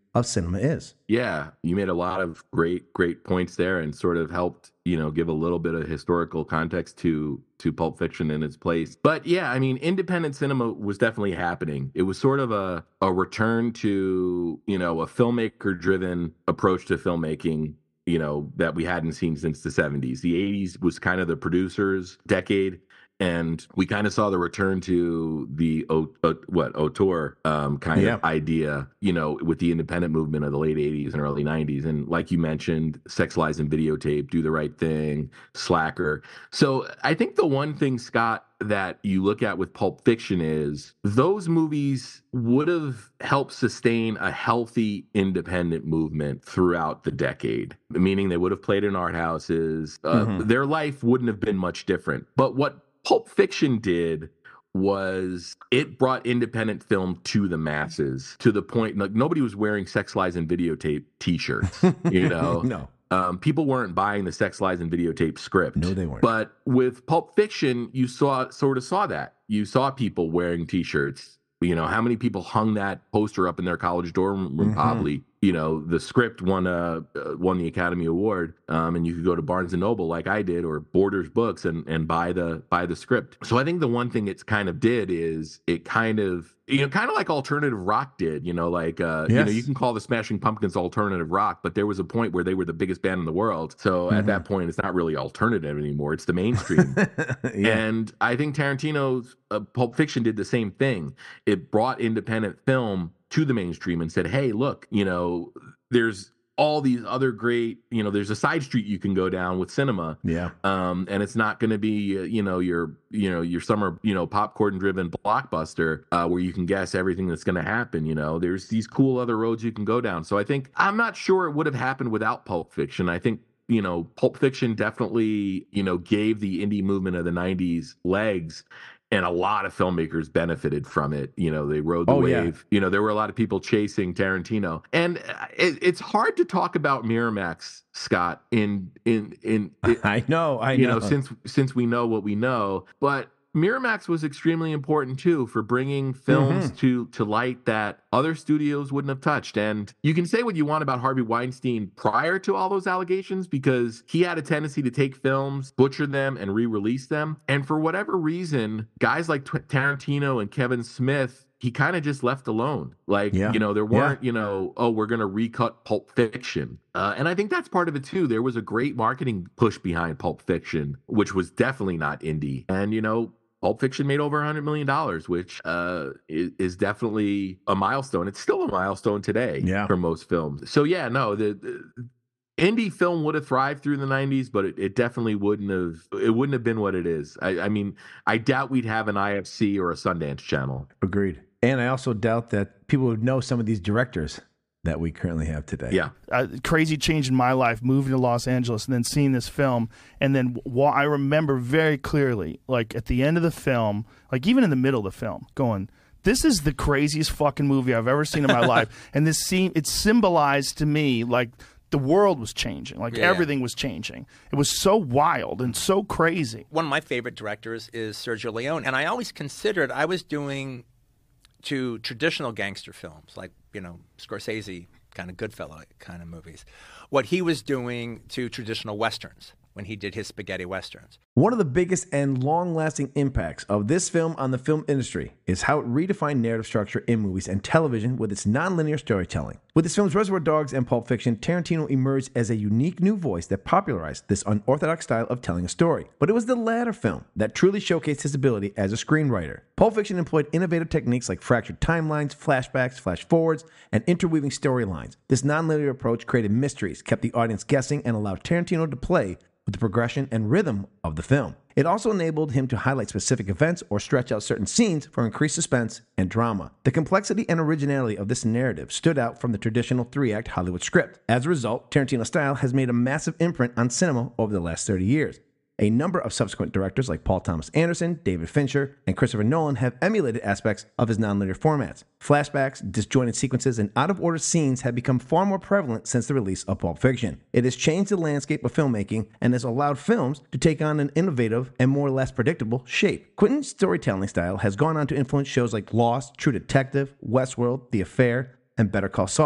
of cinema is. Yeah, you made a lot of great, great points there and sort of helped, you know, give a little bit of historical context to to Pulp Fiction in its place. But yeah, I mean, independent cinema was definitely happening. It was sort of a, a return to, you know, a filmmaker-driven approach to filmmaking, you know, that we hadn't seen since the seventies. The eighties was kind of the producers' decade. And we kind of saw the return to the o, o, what auteur um, kind yeah. of idea, you know, with the independent movement of the late eighties and early nineties. And like you mentioned, Sex, Lies, and Videotape, Do the Right Thing, Slacker. So I think the one thing, Scott, that you look at with Pulp Fiction is those movies would have helped sustain a healthy independent movement throughout the decade, meaning they would have played in art houses. Uh, mm-hmm. Their life wouldn't have been much different. But what Pulp Fiction did was it brought independent film to the masses, to the point like nobody was wearing Sex, Lies, and Videotape t-shirts, you know? No. Um, people weren't buying the Sex, Lies, and Videotape script. No, they weren't. But with Pulp Fiction, you saw sort of saw that. You saw people wearing t-shirts. You know, how many people hung that poster up in their college dorm room? Mm-hmm. Probably. You know, the script won a uh, won the Academy Award, um, and you could go to Barnes and Noble like I did, or Borders Books, and and buy the buy the script. So I think the one thing it's kind of did is it kind of, you know, kind of like alternative rock did. You know, like uh, yes. you know, you can call the Smashing Pumpkins alternative rock, but there was a point where they were the biggest band in the world. So mm-hmm. at that point, it's not really alternative anymore; it's the mainstream. yeah. And I think Tarantino's uh, Pulp Fiction did the same thing. It brought independent film to the mainstream and said, hey, look, you know, there's all these other great, you know, there's a side street you can go down with cinema. Yeah. Um, and it's not going to be, uh, you know, your, you know, your summer, you know, popcorn driven blockbuster uh, where you can guess everything that's going to happen. You know, there's these cool other roads you can go down. So I think, I'm not sure it would have happened without Pulp Fiction. I think, you know, Pulp Fiction definitely, you know, gave the indie movement of the nineties legs. And a lot of filmmakers benefited from it. You know, they rode the oh, wave. Yeah. You know, there were a lot of people chasing Tarantino. And it, it's hard to talk about Miramax, Scott, in in in it, I know, I you know. know, since since we know what we know. But Miramax was extremely important too for bringing films mm-hmm. to to light that other studios wouldn't have touched. And you can say what you want about Harvey Weinstein prior to all those allegations, because he had a tendency to take films, butcher them, and re-release them. And for whatever reason, guys like T- Tarantino and Kevin Smith, he kind of just left alone. Like, yeah. you know, there weren't, yeah. you know, oh, we're going to recut Pulp Fiction. Uh, and I think that's part of it, too. There was a great marketing push behind Pulp Fiction, which was definitely not indie. And, you know, Pulp Fiction made over one hundred million dollars, which uh, is, is definitely a milestone. It's still a milestone today yeah. for most films. So, yeah, no, the, the indie film would have thrived through the nineties, but it, it definitely wouldn't have. It wouldn't have been what it is. I, I mean, I doubt we'd have an I F C or a Sundance Channel. Agreed. And I also doubt that people would know some of these directors that we currently have today. Yeah. Uh, crazy change in my life, moving to Los Angeles and then seeing this film. And then wa- I remember very clearly, like at the end of the film, like even in the middle of the film, going, this is the craziest fucking movie I've ever seen in my life. And this scene, it symbolized to me like the world was changing, like yeah. everything was changing. It was so wild and so crazy. One of my favorite directors is Sergio Leone. And I always considered I was doing to traditional gangster films, like, you know, Scorsese, kind of Goodfellas kind of movies, what he was doing to traditional Westerns when he did his spaghetti Westerns. One of the biggest and long-lasting impacts of this film on the film industry is how it redefined narrative structure in movies and television with its nonlinear storytelling. With his films Reservoir Dogs and Pulp Fiction, Tarantino emerged as a unique new voice that popularized this unorthodox style of telling a story. But it was the latter film that truly showcased his ability as a screenwriter. Pulp Fiction employed innovative techniques like fractured timelines, flashbacks, flash-forwards, and interweaving storylines. This nonlinear approach created mysteries, kept the audience guessing, and allowed Tarantino to play with the progression and rhythm of the film. It also enabled him to highlight specific events or stretch out certain scenes for increased suspense and drama. The complexity and originality of this narrative stood out from the traditional three-act Hollywood script. As a result, Tarantino's style has made a massive imprint on cinema over the last thirty years. A number of subsequent directors like Paul Thomas Anderson, David Fincher, and Christopher Nolan have emulated aspects of his nonlinear formats. Flashbacks, disjointed sequences, and out-of-order scenes have become far more prevalent since the release of Pulp Fiction. It has changed the landscape of filmmaking and has allowed films to take on an innovative and more or less predictable shape. Quentin's storytelling style has gone on to influence shows like Lost, True Detective, Westworld, The Affair, and Better Call Saul.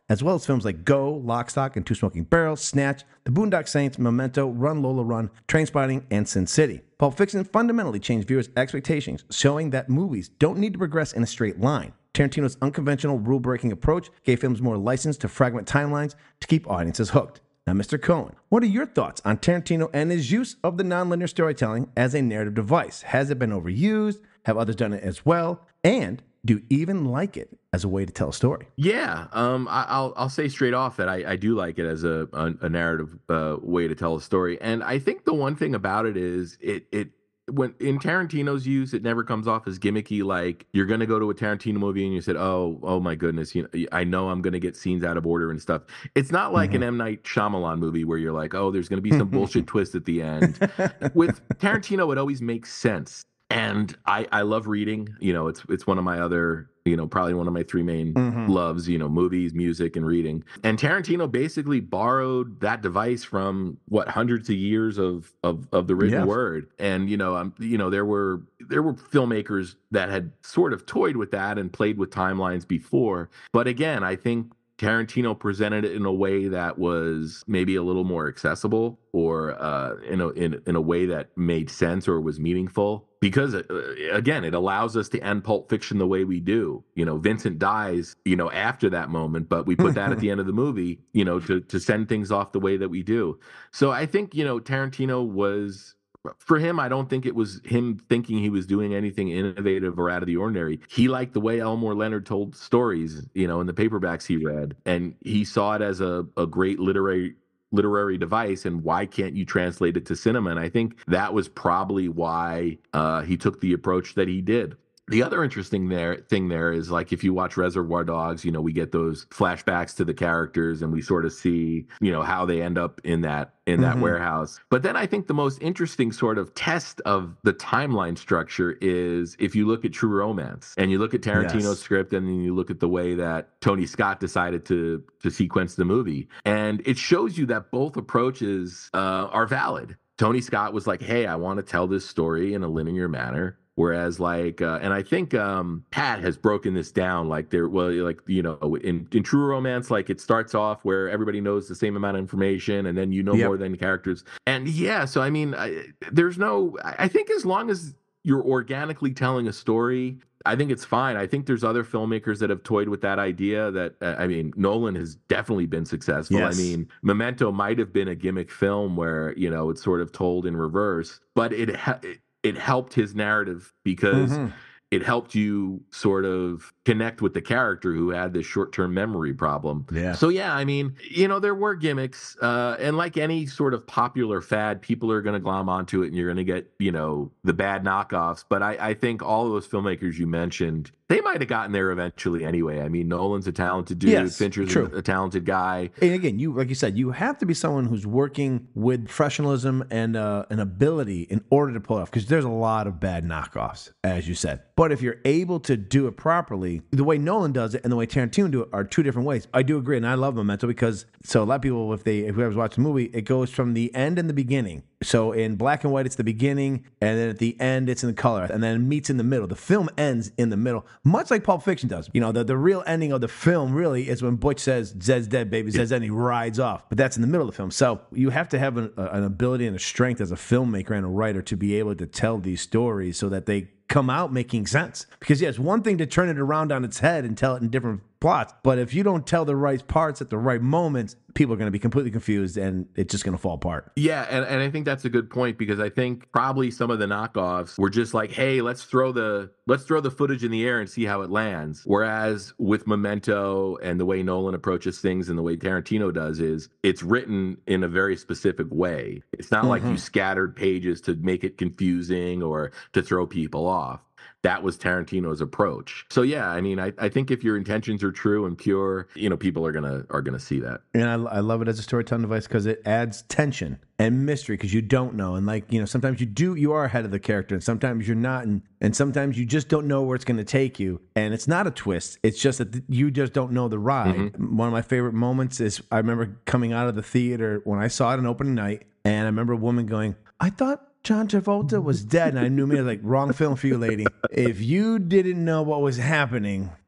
as well as films like Go, Lock, Stock, and Two Smoking Barrels, Snatch, The Boondock Saints, Memento, Run, Lola, Run, Trainspotting, and Sin City. Pulp Fiction fundamentally changed viewers' expectations, showing that movies don't need to progress in a straight line. Tarantino's unconventional, rule-breaking approach gave films more license to fragment timelines to keep audiences hooked. Now, Mister Cohen, what are your thoughts on Tarantino and his use of the nonlinear storytelling as a narrative device? Has it been overused? Have others done it as well? And do you even like it as a way to tell a story? Yeah, um, I, I'll I'll say straight off that I, I do like it as a a, a narrative uh, way to tell a story, and I think the one thing about it is it it. When in Tarantino's use, it never comes off as gimmicky. Like you're going to go to a Tarantino movie and you said, "Oh, oh my goodness, you know, I know I'm going to get scenes out of order and stuff." It's not like mm-hmm. an M. Night Shyamalan movie where you're like, "Oh, there's going to be some bullshit twist at the end." With Tarantino, it always makes sense. And I, I love reading. You know, it's it's one of my other, you know, probably one of my three main mm-hmm. loves, you know, movies, music, and reading. And Tarantino basically borrowed that device from what hundreds of years of of, of the written yes. word. And you know, um, you know, there were there were filmmakers that had sort of toyed with that and played with timelines before. But again, I think Tarantino presented it in a way that was maybe a little more accessible, or uh, in a in in a way that made sense or was meaningful. Because, uh, again, it allows us to end Pulp Fiction the way we do. You know, Vincent dies, you know, after that moment, but we put that at the end of the movie, you know, to, to send things off the way that we do. So I think, you know, Tarantino was, for him, I don't think it was him thinking he was doing anything innovative or out of the ordinary. He liked the way Elmore Leonard told stories, you know, in the paperbacks he read. And he saw it as a, a great literary literary device, and why can't you translate it to cinema? And I think that was probably why uh, he took the approach that he did. The other interesting there thing there is, like, if you watch Reservoir Dogs, you know, we get those flashbacks to the characters and we sort of see, you know, how they end up in that in that mm-hmm. warehouse. But then I think the most interesting sort of test of the timeline structure is if you look at True Romance and you look at Tarantino's yes. script, and then you look at the way that Tony Scott decided to to sequence the movie. And it shows you that both approaches uh, are valid. Tony Scott was like, hey, I want to tell this story in a linear manner. Whereas, like, uh, and I think um, Pat has broken this down, like, there, well, like, you know, in, in True Romance, like, it starts off where everybody knows the same amount of information, and then you know yep. more than the characters. And yeah, so I mean, I, there's no, I think as long as you're organically telling a story, I think it's fine. I think there's other filmmakers that have toyed with that idea that, uh, I mean, Nolan has definitely been successful. Yes. I mean, Memento might have been a gimmick film where, you know, it's sort of told in reverse, but it, ha- it it helped his narrative because mm-hmm. it helped you sort of connect with the character who had this short-term memory problem. Yeah. So, yeah, I mean, you know, there were gimmicks. Uh, and like any sort of popular fad, people are going to glom onto it, and you're going to get, you know, the bad knockoffs. But I, I think all of those filmmakers you mentioned, they might have gotten there eventually anyway. I mean, Nolan's a talented dude. Yes, Fincher's true. a, a talented guy. And again, you like you said, you have to be someone who's working with professionalism and uh, an ability in order to pull it off, because there's a lot of bad knockoffs, as you said. But if you're able to do it properly, the way Nolan does it and the way Tarantino do it are two different ways. I do agree, and I love Memento because, so a lot of people, if they if whoever's watching the movie, it goes from the end and the beginning. So in black and white, it's the beginning, and then at the end, it's in the color, and then it meets in the middle. The film ends in the middle, much like Pulp Fiction does. You know, the, the real ending of the film really is when Butch says, Zed's dead, baby, Zed's dead, and he rides off. But that's in the middle of the film. So you have to have an, an ability and a strength as a filmmaker and a writer to be able to tell these stories so that they come out making sense. Because, yeah, it's one thing to turn it around on its head and tell it in different plots, but if you don't tell the right parts at the right moments, people are going to be completely confused, and it's just going to fall apart. Yeah, and, and I think that's a good point, because I think probably some of the knockoffs were just like, hey, let's throw the let's throw the footage in the air and see how it lands. Whereas with Memento and the way Nolan approaches things and the way Tarantino does is it's written in a very specific way. It's not mm-hmm. like you scattered pages to make it confusing or to throw people off. That was Tarantino's approach. So yeah, I mean, I, I think if your intentions are true and pure, you know, people are gonna are gonna see that. And I, I love it as a storytelling device because it adds tension and mystery, because you don't know, and like, you know, sometimes you do you are ahead of the character, and sometimes you're not, and and sometimes you just don't know where it's going to take you, and it's not a twist. It's just that you just don't know the ride. Mm-hmm. One of my favorite moments is I remember coming out of the theater when I saw it on opening night, and I remember a woman going, "I thought John Travolta was dead," and I knew me. I was like, "Wrong film for you, lady. If you didn't know what was happening,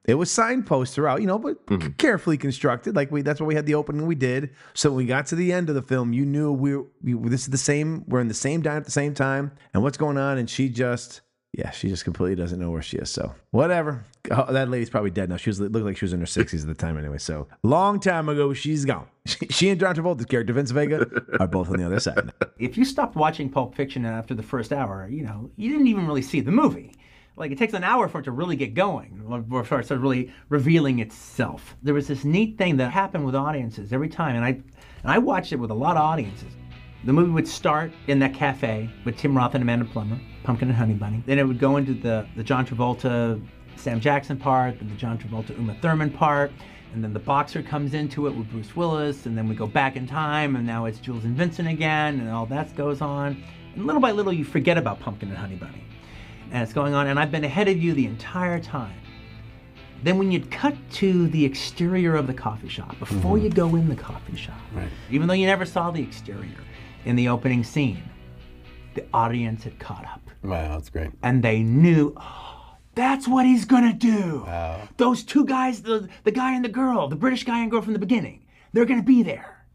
It was signposts throughout, you know, but Mm-hmm. carefully constructed. Like we, that's why we had the opening we did. So when we got to the end of the film, you knew we, were, we this is the same. We're in the same diner at the same time, and what's going on? And she just, yeah, she just completely doesn't know where she is. So whatever. Oh, that lady's probably dead now. She was looked like she was in her sixties at the time, anyway. So long time ago, she's gone. She, she and John Travolta's character Vince Vega are both on the other side. If you stopped watching Pulp Fiction after the first hour, you know, you didn't even really see the movie. Like, it takes an hour for it to really get going, or for it to start really revealing itself. There was this neat thing that happened with audiences every time, and I, and I watched it with a lot of audiences. The movie would start in that cafe with Tim Roth and Amanda Plummer, Pumpkin and Honey Bunny. Then it would go into the, the John Travolta, Sam Jackson part, and the John Travolta, Uma Thurman part, and then the boxer comes into it with Bruce Willis, and then we go back in time, and now it's Jules and Vincent again, and all that goes on. And little by little, you forget about Pumpkin and Honey Bunny. And it's going on, and I've been ahead of you the entire time. Then when you'd cut to the exterior of the coffee shop, before mm-hmm. you go in the coffee shop, right. even though you never saw the exterior in the opening scene, the audience had caught up. Wow, that's great. And they knew, oh, that's what he's gonna do. Wow. Those two guys, the, the guy and the girl, the British guy and girl from the beginning, they're gonna be there.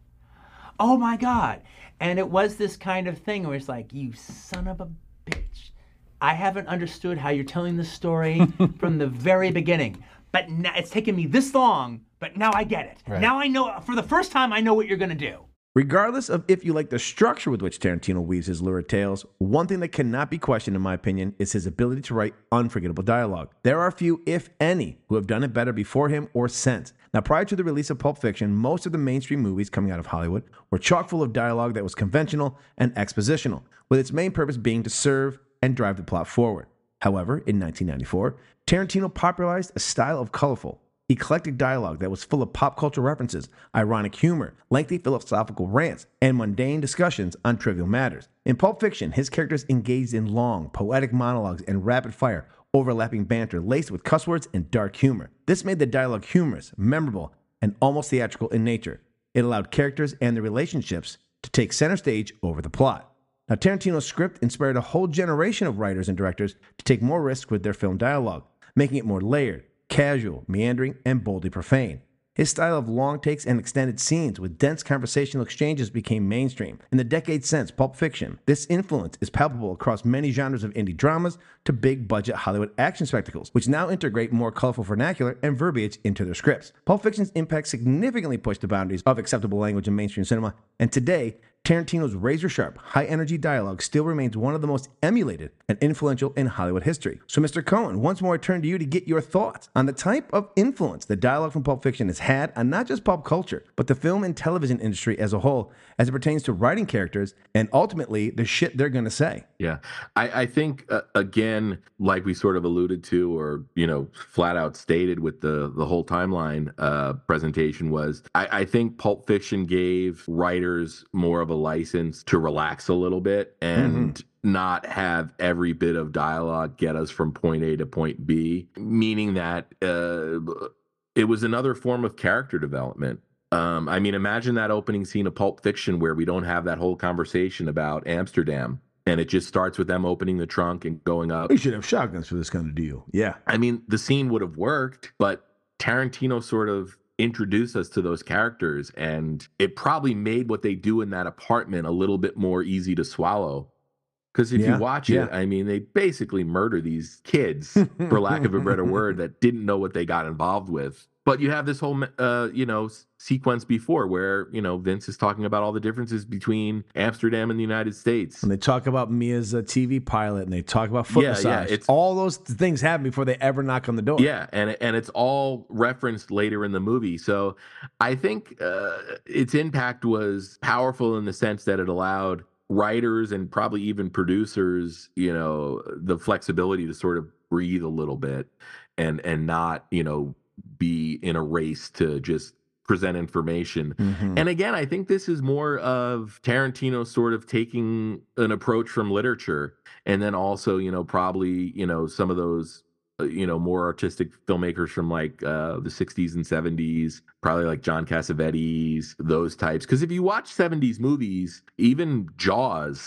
Oh my God. And it was this kind of thing where it's like, you son of a bitch. I haven't understood how you're telling this story from the very beginning, but now, it's taken me this long, but now I get it. Right. Now I know, for the first time, I know what you're gonna do. Regardless of if you like the structure with which Tarantino weaves his lurid tales, one thing that cannot be questioned, in my opinion, is his ability to write unforgettable dialogue. There are few, if any, who have done it better before him or since. Now, prior to the release of Pulp Fiction, most of the mainstream movies coming out of Hollywood were chock full of dialogue that was conventional and expositional, with its main purpose being to serve and drive the plot forward. However, in nineteen ninety-four, Tarantino popularized a style of colorful, eclectic dialogue that was full of pop culture references, ironic humor, lengthy philosophical rants, and mundane discussions on trivial matters. In Pulp Fiction, his characters engaged in long, poetic monologues and rapid-fire, overlapping banter laced with cuss words and dark humor. This made the dialogue humorous, memorable, and almost theatrical in nature. It allowed characters and their relationships to take center stage over the plot. Now, Tarantino's script inspired a whole generation of writers and directors to take more risks with their film dialogue, making it more layered, casual, meandering, and boldly profane. His style of long takes and extended scenes with dense conversational exchanges became mainstream. In the decades since Pulp Fiction, this influence is palpable across many genres of indie dramas to big-budget Hollywood action spectacles, which now integrate more colorful vernacular and verbiage into their scripts. Pulp Fiction's impact significantly pushed the boundaries of acceptable language in mainstream cinema, and today, Tarantino's razor-sharp, high-energy dialogue still remains one of the most emulated and influential in Hollywood history. So, Mister Cohen, once more I turn to you to get your thoughts on the type of influence the dialogue from Pulp Fiction has had on not just pop culture, but the film and television industry as a whole, as it pertains to writing characters and ultimately the shit they're going to say. Yeah. I, I think, uh, again, like we sort of alluded to or, you know, flat out stated with the, the whole timeline uh, presentation was, I, I think Pulp Fiction gave writers more of a license to relax a little bit and mm-hmm. not have every bit of dialogue get us from point A to point B, meaning that uh, it was another form of character development. Um, I mean, imagine that opening scene of Pulp Fiction where we don't have that whole conversation about Amsterdam. And it just starts with them opening the trunk and going up. We should have shotguns for this kind of deal. Yeah. I mean, the scene would have worked, but Tarantino sort of introduced us to those characters, and it probably made what they do in that apartment a little bit more easy to swallow. Because if yeah, you watch yeah. it, I mean, they basically murder these kids, for lack of a better word, that didn't know what they got involved with. But you have this whole, uh, you know, sequence before where, you know, Vince is talking about all the differences between Amsterdam and the United States. And they talk about Mia's uh, T V pilot, and they talk about foot yeah, massage. Yeah, it's, all those things happen before they ever knock on the door. Yeah, and and it's all referenced later in the movie. So I think uh, its impact was powerful in the sense that it allowed writers and probably even producers, you know, the flexibility to sort of breathe a little bit and and not, you know, be in a race to just present information. Mm-hmm. And again, I think this is more of Tarantino sort of taking an approach from literature, and then also, you know, probably, you know, some of those, uh, you know, more artistic filmmakers from like uh, the sixties and seventies, probably like John Cassavetes, those types. Because if you watch seventies movies, even Jaws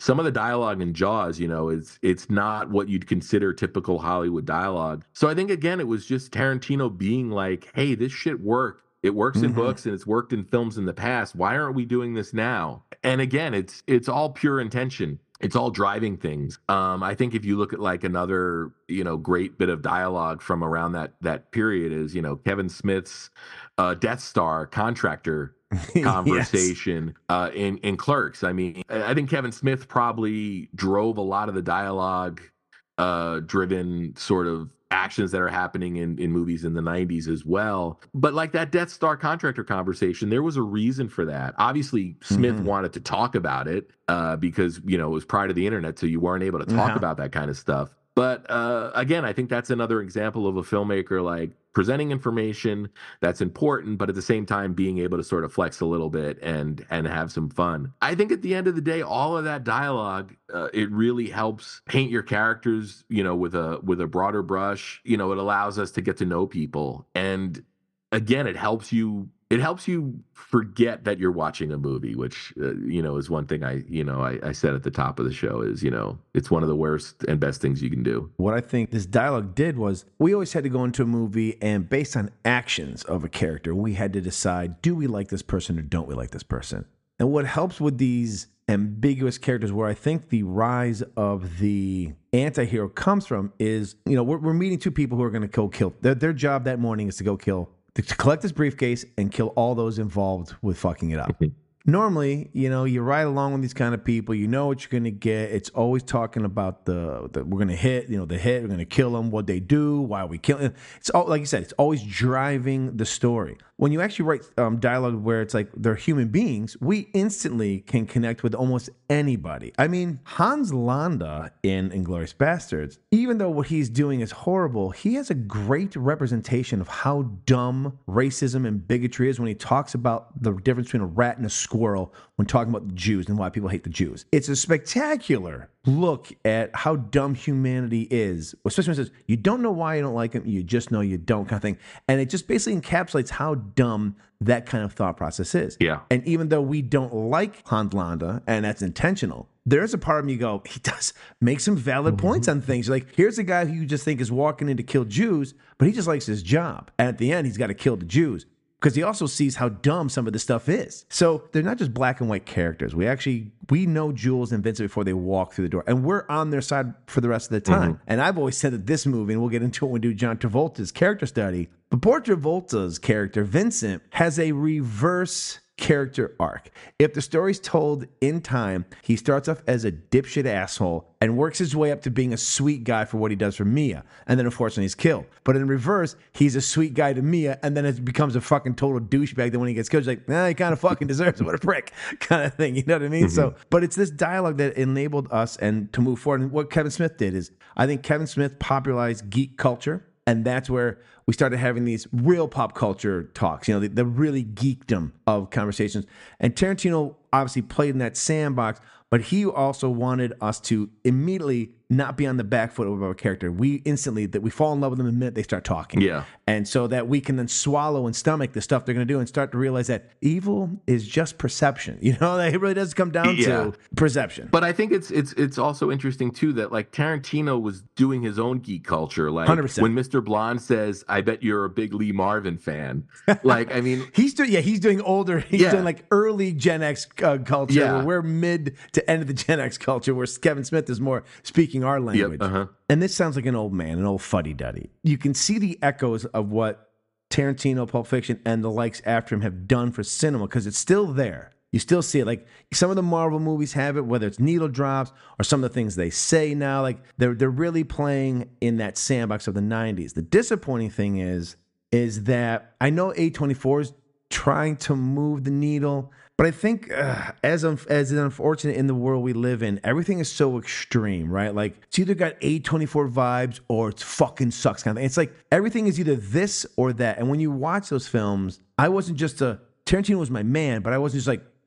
some of the dialogue in Jaws, you know, is it's not what you'd consider typical Hollywood dialogue. So I think, again, it was just Tarantino being like, hey, this shit worked. It works in mm-hmm. books and it's worked in films in the past. Why aren't we doing this now? And again, it's it's all pure intention. It's all driving things. Um, I think if you look at like another, you know, great bit of dialogue from around that that period is, you know, Kevin Smith's uh, Death Star contractor conversation yes. uh, in in Clerks. I mean, I think Kevin Smith probably drove a lot of the dialogue uh, driven sort of actions that are happening in, in movies in the nineties as well. But like that Death Star contractor conversation, there was a reason for that. Obviously, Smith mm-hmm. wanted to talk about it uh, because, you know, it was prior to the internet, so you weren't able to talk yeah. about that kind of stuff. But uh, again, I think that's another example of a filmmaker like presenting information that's important, but at the same time being able to sort of flex a little bit and and have some fun. I think at the end of the day, all of that dialogue, uh, it really helps paint your characters, you know, with a with a broader brush. You know, it allows us to get to know people, and again, it helps you. It helps you forget that you're watching a movie, which, uh, you know, is one thing I, you know, I, I said at the top of the show is, you know, it's one of the worst and best things you can do. What I think this dialogue did was we always had to go into a movie and based on actions of a character, we had to decide, do we like this person or don't we like this person? And what helps with these ambiguous characters, where I think the rise of the anti-hero comes from is, you know, we're, we're meeting two people who are going to go kill. Their, their job that morning is to go kill to collect this briefcase and kill all those involved with fucking it up. Normally, you know, you ride along with these kind of people, you know what you're going to get. It's always talking about the, the we're going to hit, you know, the hit, we're going to kill them, what they do, why are we killing. It's all, like you said, it's always driving the story. When you actually write um, dialogue where it's like they're human beings, we instantly can connect with almost anybody. I mean, Hans Landa in Inglourious Basterds, even though what he's doing is horrible, he has a great representation of how dumb racism and bigotry is when he talks about the difference between a rat and a squirrel when talking about the Jews and why people hate the Jews. It's a spectacular look at how dumb humanity is, especially when it says, you don't know why you don't like him, you just know you don't, kind of thing. And it just basically encapsulates how dumb that kind of thought process is. Yeah. And even though we don't like Hans Landa, and that's intentional, there's a part of me you go, he does make some valid mm-hmm. points on things. Like, here's a guy who you just think is walking in to kill Jews, but he just likes his job. And at the end, he's got to kill the Jews, because he also sees how dumb some of this stuff is. So they're not just black and white characters. We actually, we know Jules and Vincent before they walk through the door. And we're on their side for the rest of the time. Mm-hmm. And I've always said that this movie, and we'll get into it when we do John Travolta's character study, but poor Travolta's character, Vincent, has a reverse character arc. If the story's told in time, he starts off as a dipshit asshole and works his way up to being a sweet guy for what he does for Mia. And then, unfortunately, he's killed. But in reverse, he's a sweet guy to Mia, and then it becomes a fucking total douchebag. Then when he gets killed, he's like, nah, he kind of fucking deserves it. What a prick, kind of thing. You know what I mean? Mm-hmm. So, but it's this dialogue that enabled us and to move forward. And what Kevin Smith did is, I think Kevin Smith popularized geek culture. And that's where we started having these real pop culture talks, you know, the, the really geekdom of conversations. And Tarantino obviously played in that sandbox, but he also wanted us to immediately not be on the back foot of our character. We instantly, that we fall in love with them the minute they start talking. Yeah. And so that we can then swallow and stomach the stuff they're going to do and start to realize that evil is just perception. You know, that it really does come down yeah. to perception. But I think it's it's it's also interesting too that like Tarantino was doing his own geek culture. Like one hundred percent. When Mister Blonde says, "I bet you're a big Lee Marvin fan." Like, I mean, he's doing yeah, he's doing older. He's yeah. doing like early Gen X uh, culture. Yeah. Where we're mid to end of the Gen X culture, where Kevin Smith is more speaking our language. Yep, uh-huh. And this sounds like an old man, an old fuddy-duddy. You can see the echoes of what Tarantino, Pulp Fiction, and the likes after him have done for cinema, because it's still there. You still see it. Like, some of the Marvel movies have it, whether it's needle drops or some of the things they say now. Like, they're they're really playing in that sandbox of the nineties. The disappointing thing is, is that I know A twenty-four is trying to move the needle, but I think uh, as un- as unfortunate in the world we live in, everything is so extreme, right? Like, it's either got A twenty-four vibes or it's fucking sucks kind of thing. It's like everything is either this or that. And when you watch those films, I wasn't just a Tarantino was my man, but I wasn't just like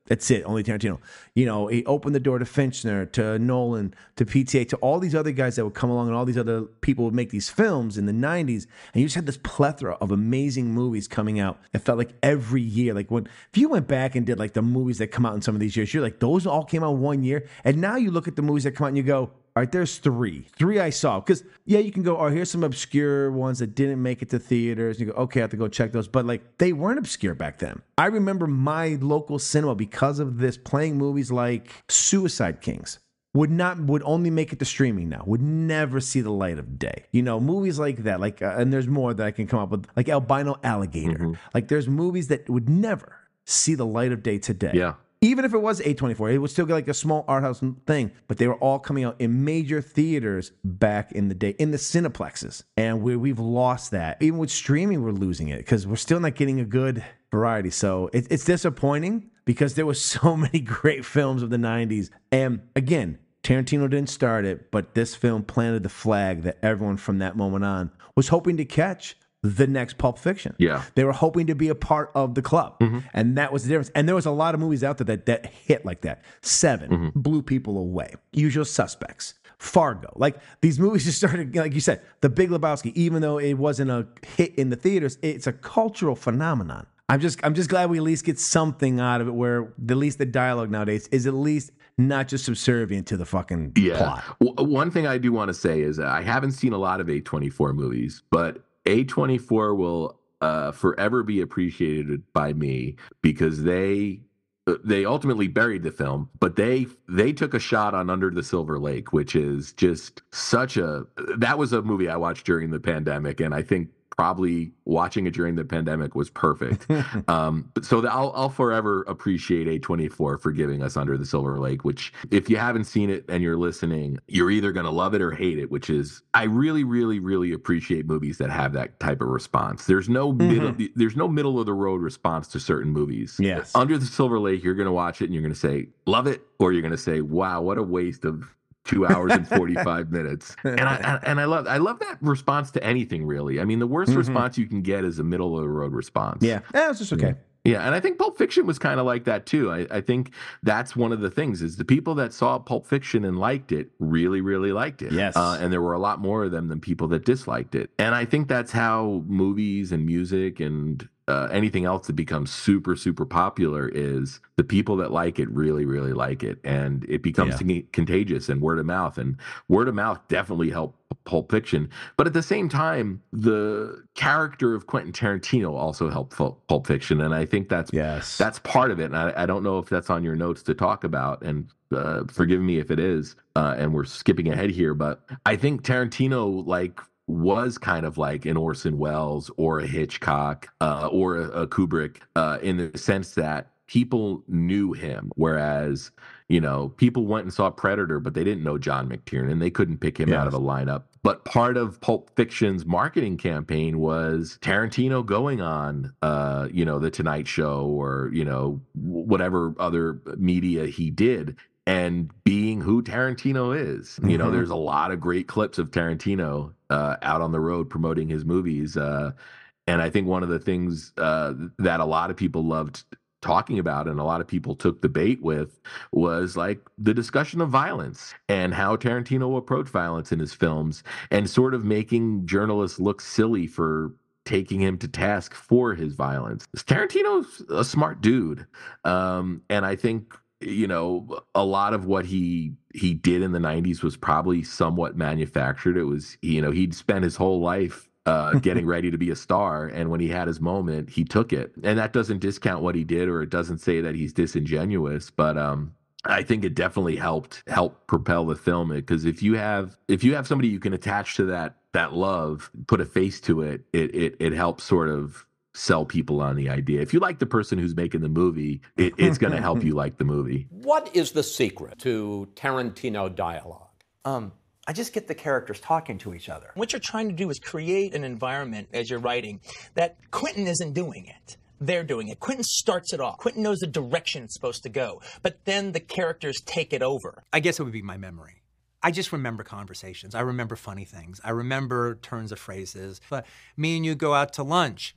That's it, only Tarantino. You know, he opened the door to Fincher, to Nolan, to P T A, to all these other guys that would come along, and all these other people would make these films in the nineties. And you just had this plethora of amazing movies coming out. It felt like every year. Like when, if you went back and did like the movies that come out in some of these years, you're like, those all came out one year. And now you look at the movies that come out and you go, all right, there's three. Three I saw. Because, yeah, you can go, oh, here's some obscure ones that didn't make it to theaters. And you go, okay, I have to go check those. But, like, they weren't obscure back then. I remember my local cinema, because of this, playing movies like Suicide Kings. Would not would only make it to streaming now. Would never see the light of day. You know, movies like that. Like, uh, and there's more that I can come up with. Like Albino Alligator. Mm-hmm. Like, there's movies that would never see the light of day today. Yeah. Even if it was A twenty-four, it would still get like a small art house thing, but they were all coming out in major theaters back in the day, in the cineplexes. And we, we've lost that. Even with streaming, we're losing it because we're still not getting a good variety. So it, it's disappointing because there were so many great films of the nineties. And again, Tarantino didn't start it, but this film planted the flag that everyone from that moment on was hoping to catch. The next Pulp Fiction. Yeah. They were hoping to be a part of the club. Mm-hmm. And that was the difference. And there was a lot of movies out there that, that hit like that. Seven, mm-hmm. blew people away. Usual Suspects. Fargo. Like, these movies just started, like you said, The Big Lebowski, even though it wasn't a hit in the theaters, it's a cultural phenomenon. I'm just I'm just glad we at least get something out of it where at least the dialogue nowadays is at least not just subservient to the fucking yeah. plot. W- one thing I do want to say is I haven't seen a lot of A twenty-four movies, but A twenty-four will uh, forever be appreciated by me because they they ultimately buried the film, but they they took a shot on Under the Silver Lake, which is just such a that was a movie I watched during the pandemic, and I think probably watching it during the pandemic was perfect. um, so the, I'll, I'll forever appreciate A twenty-four for giving us Under the Silver Lake, which if you haven't seen it and you're listening, you're either going to love it or hate it, which is, I really, really, really appreciate movies that have that type of response. There's no mm-hmm. middle, there's no middle of the road response to certain movies. Yes. Under the Silver Lake, you're going to watch it and you're going to say, love it, or you're going to say, wow, what a waste of two hours and forty-five minutes. And I and I love I love that response to anything, really. I mean, the worst mm-hmm. response you can get is a middle of the road response. Yeah. Yeah, it's just okay. Yeah, and I think Pulp Fiction was kind of like that too. I, I think that's one of the things is the people that saw Pulp Fiction and liked it really, really liked it. Yes. Uh, and there were a lot more of them than people that disliked it. And I think that's how movies and music and uh, anything else that becomes super, super popular is the people that like it really, really like it. And it becomes yeah. contagious and word of mouth. And word of mouth definitely helped Pulp Fiction. But at the same time, the character of Quentin Tarantino also helped Pulp Fiction. And I think that's yes. that's part of it. And I, I don't know if that's on your notes to talk about. And uh, forgive me if it is. Uh, and we're skipping ahead here. But I think Tarantino, like, was kind of like an Orson Welles or a Hitchcock uh, or a, a Kubrick uh, in the sense that people knew him, whereas, you know, people went and saw Predator, but they didn't know John McTiernan. They couldn't pick him yes. out of a lineup. But part of Pulp Fiction's marketing campaign was Tarantino going on, uh, you know, The Tonight Show or, you know, whatever other media he did, and being who Tarantino is. Mm-hmm. You know, there's a lot of great clips of Tarantino uh, out on the road promoting his movies. Uh, and I think one of the things uh, that a lot of people loved talking about and a lot of people took the bait with was like the discussion of violence and how Tarantino approached violence in his films and sort of making journalists look silly for taking him to task for his violence. Tarantino's a smart dude. Um, and I think, you know, a lot of what he he did in the nineties was probably somewhat manufactured. It was, you know, he'd spent his whole life uh, getting ready to be a star. And when he had his moment, he took it. And that doesn't discount what he did, or it doesn't say that he's disingenuous. But um, I think it definitely helped help propel the film. Because if you have if you have somebody you can attach to that that love, put a face to it, it it, it helps sort of sell people on the idea. If you like the person who's making the movie, it, it's going to help you like the movie. What is the secret to Tarantino dialogue? Um, I just get the characters talking to each other. What you're trying to do is create an environment as you're writing that Quentin isn't doing it. They're doing it. Quentin starts it off. Quentin knows the direction it's supposed to go, but then the characters take it over. I guess it would be my memory. I just remember conversations. I remember funny things. I remember turns of phrases. But me and you go out to lunch,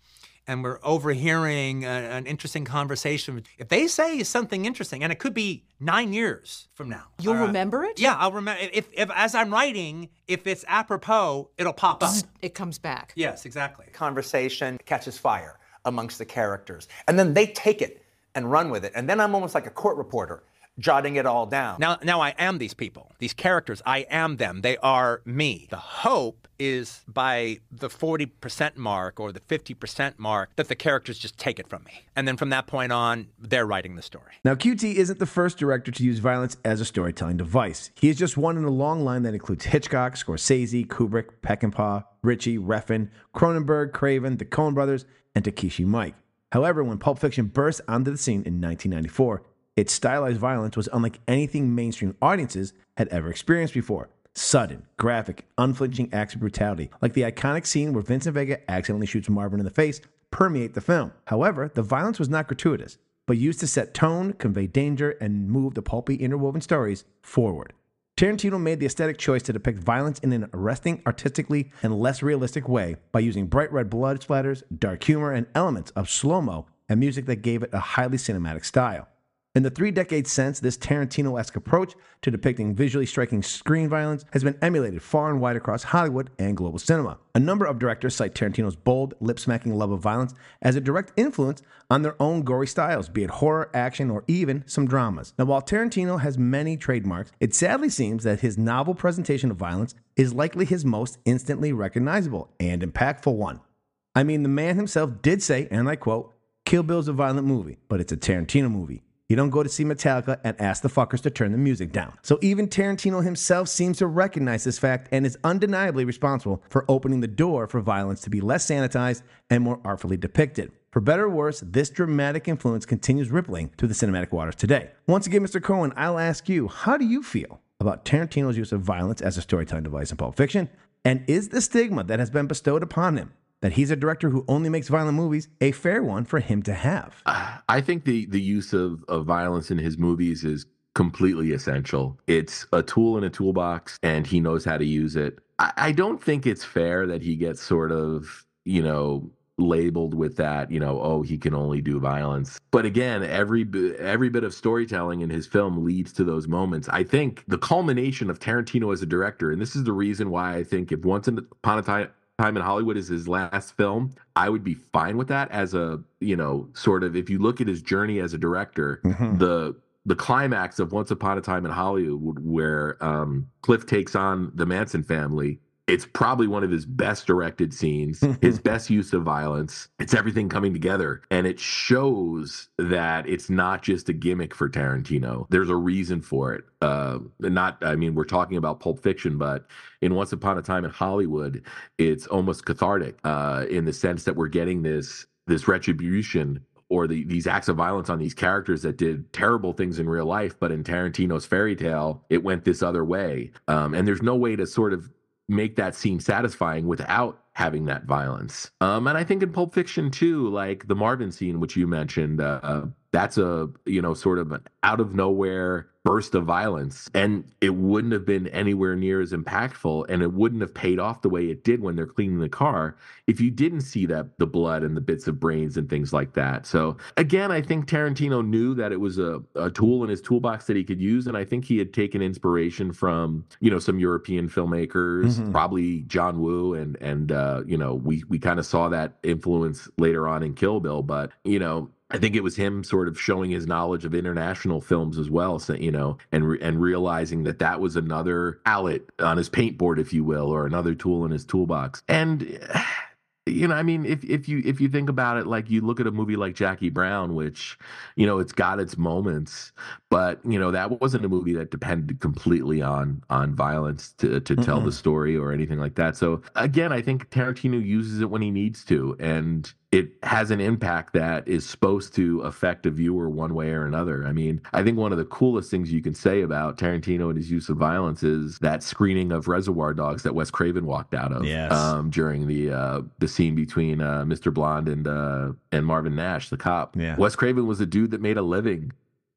and we're overhearing a, an interesting conversation, if they say something interesting, and it could be nine years from now. You'll uh, remember it? Yeah, I'll remember. If, if as I'm writing, if it's apropos, it'll pop up. It comes back. Yes, exactly. Conversation catches fire amongst the characters. And then they take it and run with it. And then I'm almost like a court reporter, jotting it all down. Now, now I am these people, these characters. I am them. They are me. The hope is by the forty percent mark or the fifty percent mark that the characters just take it from me. And then from that point on, they're writing the story. Now, Q T isn't the first director to use violence as a storytelling device. He is just one in a long line that includes Hitchcock, Scorsese, Kubrick, Peckinpah, Ritchie, Refn, Cronenberg, Craven, the Coen brothers, and Takeshi Mike. However, when Pulp Fiction burst onto the scene in nineteen ninety-four, its stylized violence was unlike anything mainstream audiences had ever experienced before. Sudden, graphic, unflinching acts of brutality, like the iconic scene where Vincent Vega accidentally shoots Marvin in the face, permeate the film. However, the violence was not gratuitous, but used to set tone, convey danger, and move the pulpy interwoven stories forward. Tarantino made the aesthetic choice to depict violence in an arresting, artistically, and less realistic way by using bright red blood splatters, dark humor, and elements of slow-mo and music that gave it a highly cinematic style. In the three decades since, this Tarantino-esque approach to depicting visually striking screen violence has been emulated far and wide across Hollywood and global cinema. A number of directors cite Tarantino's bold, lip-smacking love of violence as a direct influence on their own gory styles, be it horror, action, or even some dramas. Now, while Tarantino has many trademarks, it sadly seems that his novel presentation of violence is likely his most instantly recognizable and impactful one. I mean, the man himself did say, and I quote, "Kill Bill's a violent movie, but it's a Tarantino movie. You don't go to see Metallica and ask the fuckers to turn the music down." So even Tarantino himself seems to recognize this fact and is undeniably responsible for opening the door for violence to be less sanitized and more artfully depicted. For better or worse, this dramatic influence continues rippling through the cinematic waters today. Once again, Mister Cohen, I'll ask you, how do you feel about Tarantino's use of violence as a storytelling device in Pulp Fiction? And is the stigma that has been bestowed upon him, that he's a director who only makes violent movies, a fair one for him to have? I think the the use of, of violence in his movies is completely essential. It's a tool in a toolbox, and he knows how to use it. I, I don't think it's fair that he gets sort of, you know, labeled with that, you know, oh, he can only do violence. But again, every every bit of storytelling in his film leads to those moments. I think the culmination of Tarantino as a director, and this is the reason why I think if Once Upon a Time Time in Hollywood is his last film, I would be fine with that as a, you know, sort of, if you look at his journey as a director, mm-hmm. the the climax of Once Upon a Time in Hollywood, where um, Cliff takes on the Manson family, it's probably one of his best directed scenes, his best use of violence. It's everything coming together. And it shows that it's not just a gimmick for Tarantino. There's a reason for it. Uh, not, I mean, we're talking about Pulp Fiction, but in Once Upon a Time in Hollywood, it's almost cathartic uh, in the sense that we're getting this, this retribution or the, these acts of violence on these characters that did terrible things in real life. But in Tarantino's fairy tale, it went this other way. Um, and there's no way to sort of make that scene satisfying without having that violence. Um, and I think in Pulp Fiction too, like the Marvin scene, which you mentioned, uh, that's a, you know, sort of an out of nowhere burst of violence. And it wouldn't have been anywhere near as impactful, and it wouldn't have paid off the way it did when they're cleaning the car if you didn't see that the blood and the bits of brains and things like that. So again, I think Tarantino knew that it was a, a tool in his toolbox that he could use. And I think he had taken inspiration from, you know, some European filmmakers, mm-hmm. probably John Woo. And, and uh, you know, we, we kind of saw that influence later on in Kill Bill. But, you know, I think it was him sort of showing his knowledge of international films as well, so, you know, and re- and realizing that that was another palette on his paintboard, if you will, or another tool in his toolbox. And, you know, I mean, if if you if you think about it, like you look at a movie like Jackie Brown, which, you know, it's got its moments, but, you know, that wasn't a movie that depended completely on on violence to to tell mm-hmm. the story or anything like that. So again, I think Tarantino uses it when he needs to, and it has an impact that is supposed to affect a viewer one way or another. I mean, I think one of the coolest things you can say about Tarantino and his use of violence is that screening of Reservoir Dogs that Wes Craven walked out of yes. um, during the uh, the scene between uh, Mister Blonde and uh, and Marvin Nash, the cop. Yeah. Wes Craven was a dude that made a living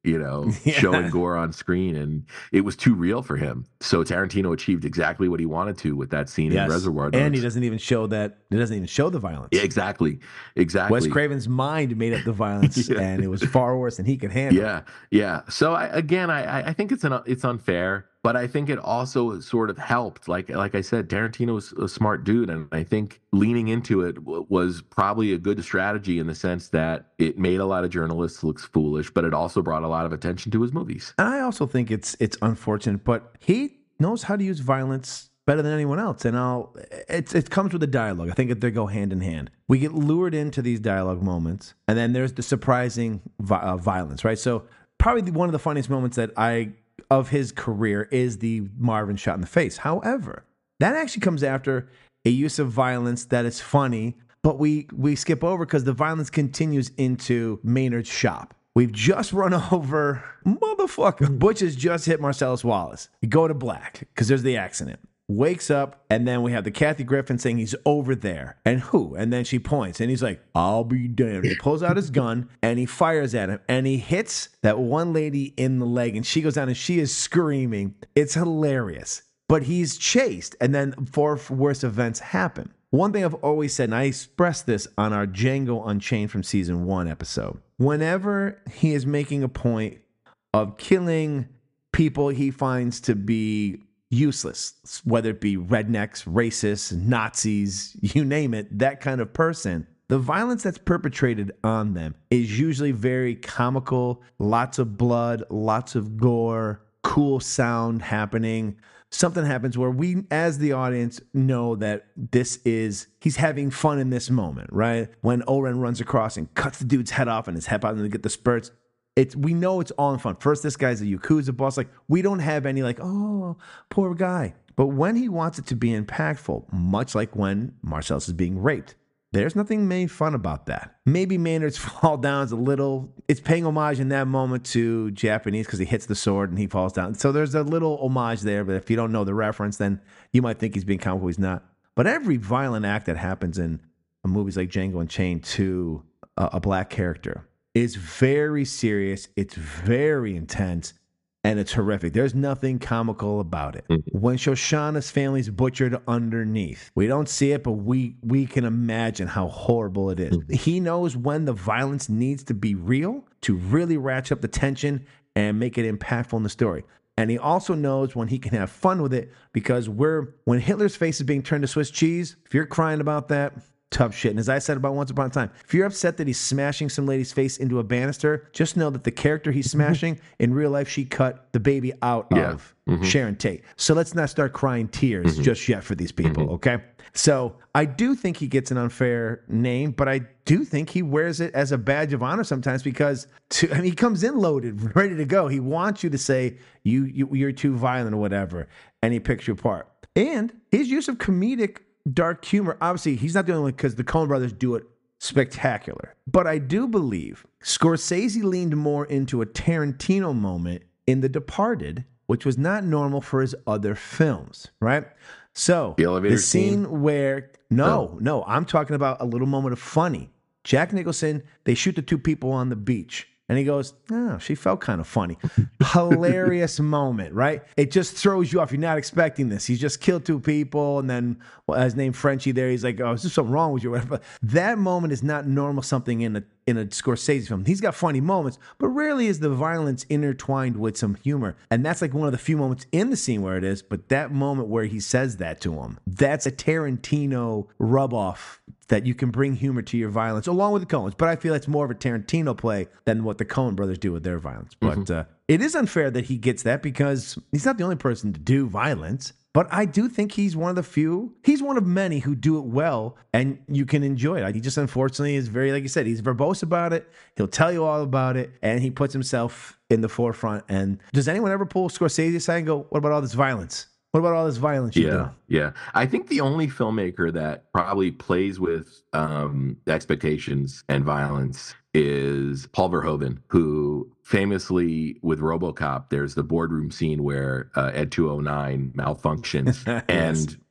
you know, Yeah. showing gore on screen, and it was too real for him. So Tarantino achieved exactly what he wanted to with that scene Yes. in Reservoir Dogs. And he doesn't even show that. He doesn't even show the violence. Yeah, exactly, exactly. Wes Craven's mind made up the violence, Yeah. and it was far worse than he could handle. Yeah, yeah. So I, again, I, I think it's an it's unfair, but I think it also sort of helped. Like like I said, Tarantino's a smart dude, and I think leaning into it w- was probably a good strategy in the sense that it made a lot of journalists look foolish, but it also brought a lot of attention to his movies. And I also think it's it's unfortunate, but he knows how to use violence better than anyone else. And I'll it it comes with the dialogue. I think that they go hand in hand. We get lured into these dialogue moments, and then there's the surprising vi- uh, violence, right? So probably the, one of the funniest moments that I of his career is the Marvin shot in the face. However, that actually comes after a use of violence that is funny, but we we skip over because the violence continues into Maynard's shop. We've just run over motherfucker. Butch has just hit Marcellus Wallace. You go to black because there's the accident. Wakes up, and then we have the Kathy Griffin saying he's over there. And who? And then she points, and he's like, I'll be damned. He pulls out his gun, and he fires at him, and he hits that one lady in the leg, and she goes down, and she is screaming. It's hilarious. But he's chased, and then far worse events happen. One thing I've always said, and I expressed this on our Django Unchained from season one episode, whenever he is making a point of killing people he finds to be useless, whether it be rednecks, racists, Nazis, you name it, that kind of person, the violence that's perpetrated on them is usually very comical, lots of blood, lots of gore, cool sound happening. Something happens where we, as the audience, know that this is, he's having fun in this moment, right? When Oren runs across and cuts the dude's head off and his head out and they get the spurts. It's, we know it's all in fun. First, this guy's a Yakuza boss. Like, we don't have any like, oh, poor guy. But when he wants it to be impactful, much like when Marcellus is being raped, there's nothing made fun about that. Maybe Maynard's fall down is a little, it's paying homage in that moment to Japanese because he hits the sword and he falls down. So there's a little homage there, but if you don't know the reference, then you might think he's being comical. He's not. But every violent act that happens in movies like Django Unchained to a, a black character is very serious. It's very intense. And it's horrific. There's nothing comical about it. Mm-hmm. When Shoshana's family's butchered underneath, we don't see it, but we we can imagine how horrible it is. Mm-hmm. He knows when the violence needs to be real to really ratchet up the tension and make it impactful in the story. And he also knows when he can have fun with it, because we're when Hitler's face is being turned to Swiss cheese, if you're crying about that, tough shit. And as I said about Once Upon a Time, if you're upset that he's smashing some lady's face into a banister, just know that the character he's smashing, in real life, she cut the baby out Yeah. of Mhm. Sharon Tate. So let's not start crying tears Mhm. just yet for these people, Mhm. okay? So I do think he gets an unfair name, but I do think he wears it as a badge of honor sometimes because to, I mean, he comes in loaded, ready to go. He wants you to say, you, you, you're too violent or whatever, and he picks you apart. And his use of comedic dark humor, obviously, he's not the only one because the Coen brothers do it spectacular. But I do believe Scorsese leaned more into a Tarantino moment in The Departed, which was not normal for his other films, right? So The elevator the scene scene? where, no, no, I'm talking about a little moment of funny. Jack Nicholson, they shoot the two people on the beach. And he goes, oh, she felt kind of funny. Hilarious moment, right? It just throws you off. You're not expecting this. He's just killed two people. And then well, his name Frenchie there, he's like, oh, is there something wrong with you? Whatever. That moment is not normal something in a in a Scorsese film. He's got funny moments, but rarely is the violence intertwined with some humor. And that's like one of the few moments in the scene where it is. But that moment where he says that to him, that's a Tarantino rub-off that you can bring humor to your violence along with the Coens. But I feel it's more of a Tarantino play than what the Coen brothers do with their violence. But Mhm. uh, it is unfair that he gets that because he's not the only person to do violence. But I do think he's one of the few, he's one of many who do it well and you can enjoy it. He just unfortunately is very, like you said, he's verbose about it. He'll tell you all about it and he puts himself in the forefront. And does anyone ever pull Scorsese aside and go, what about all this violence? What about all this violence you Yeah, do? yeah. I think the only filmmaker that probably plays with um, expectations and violence is Paul Verhoeven, who famously with RoboCop, there's the boardroom scene where uh, Ed two oh nine malfunctions, Yes. and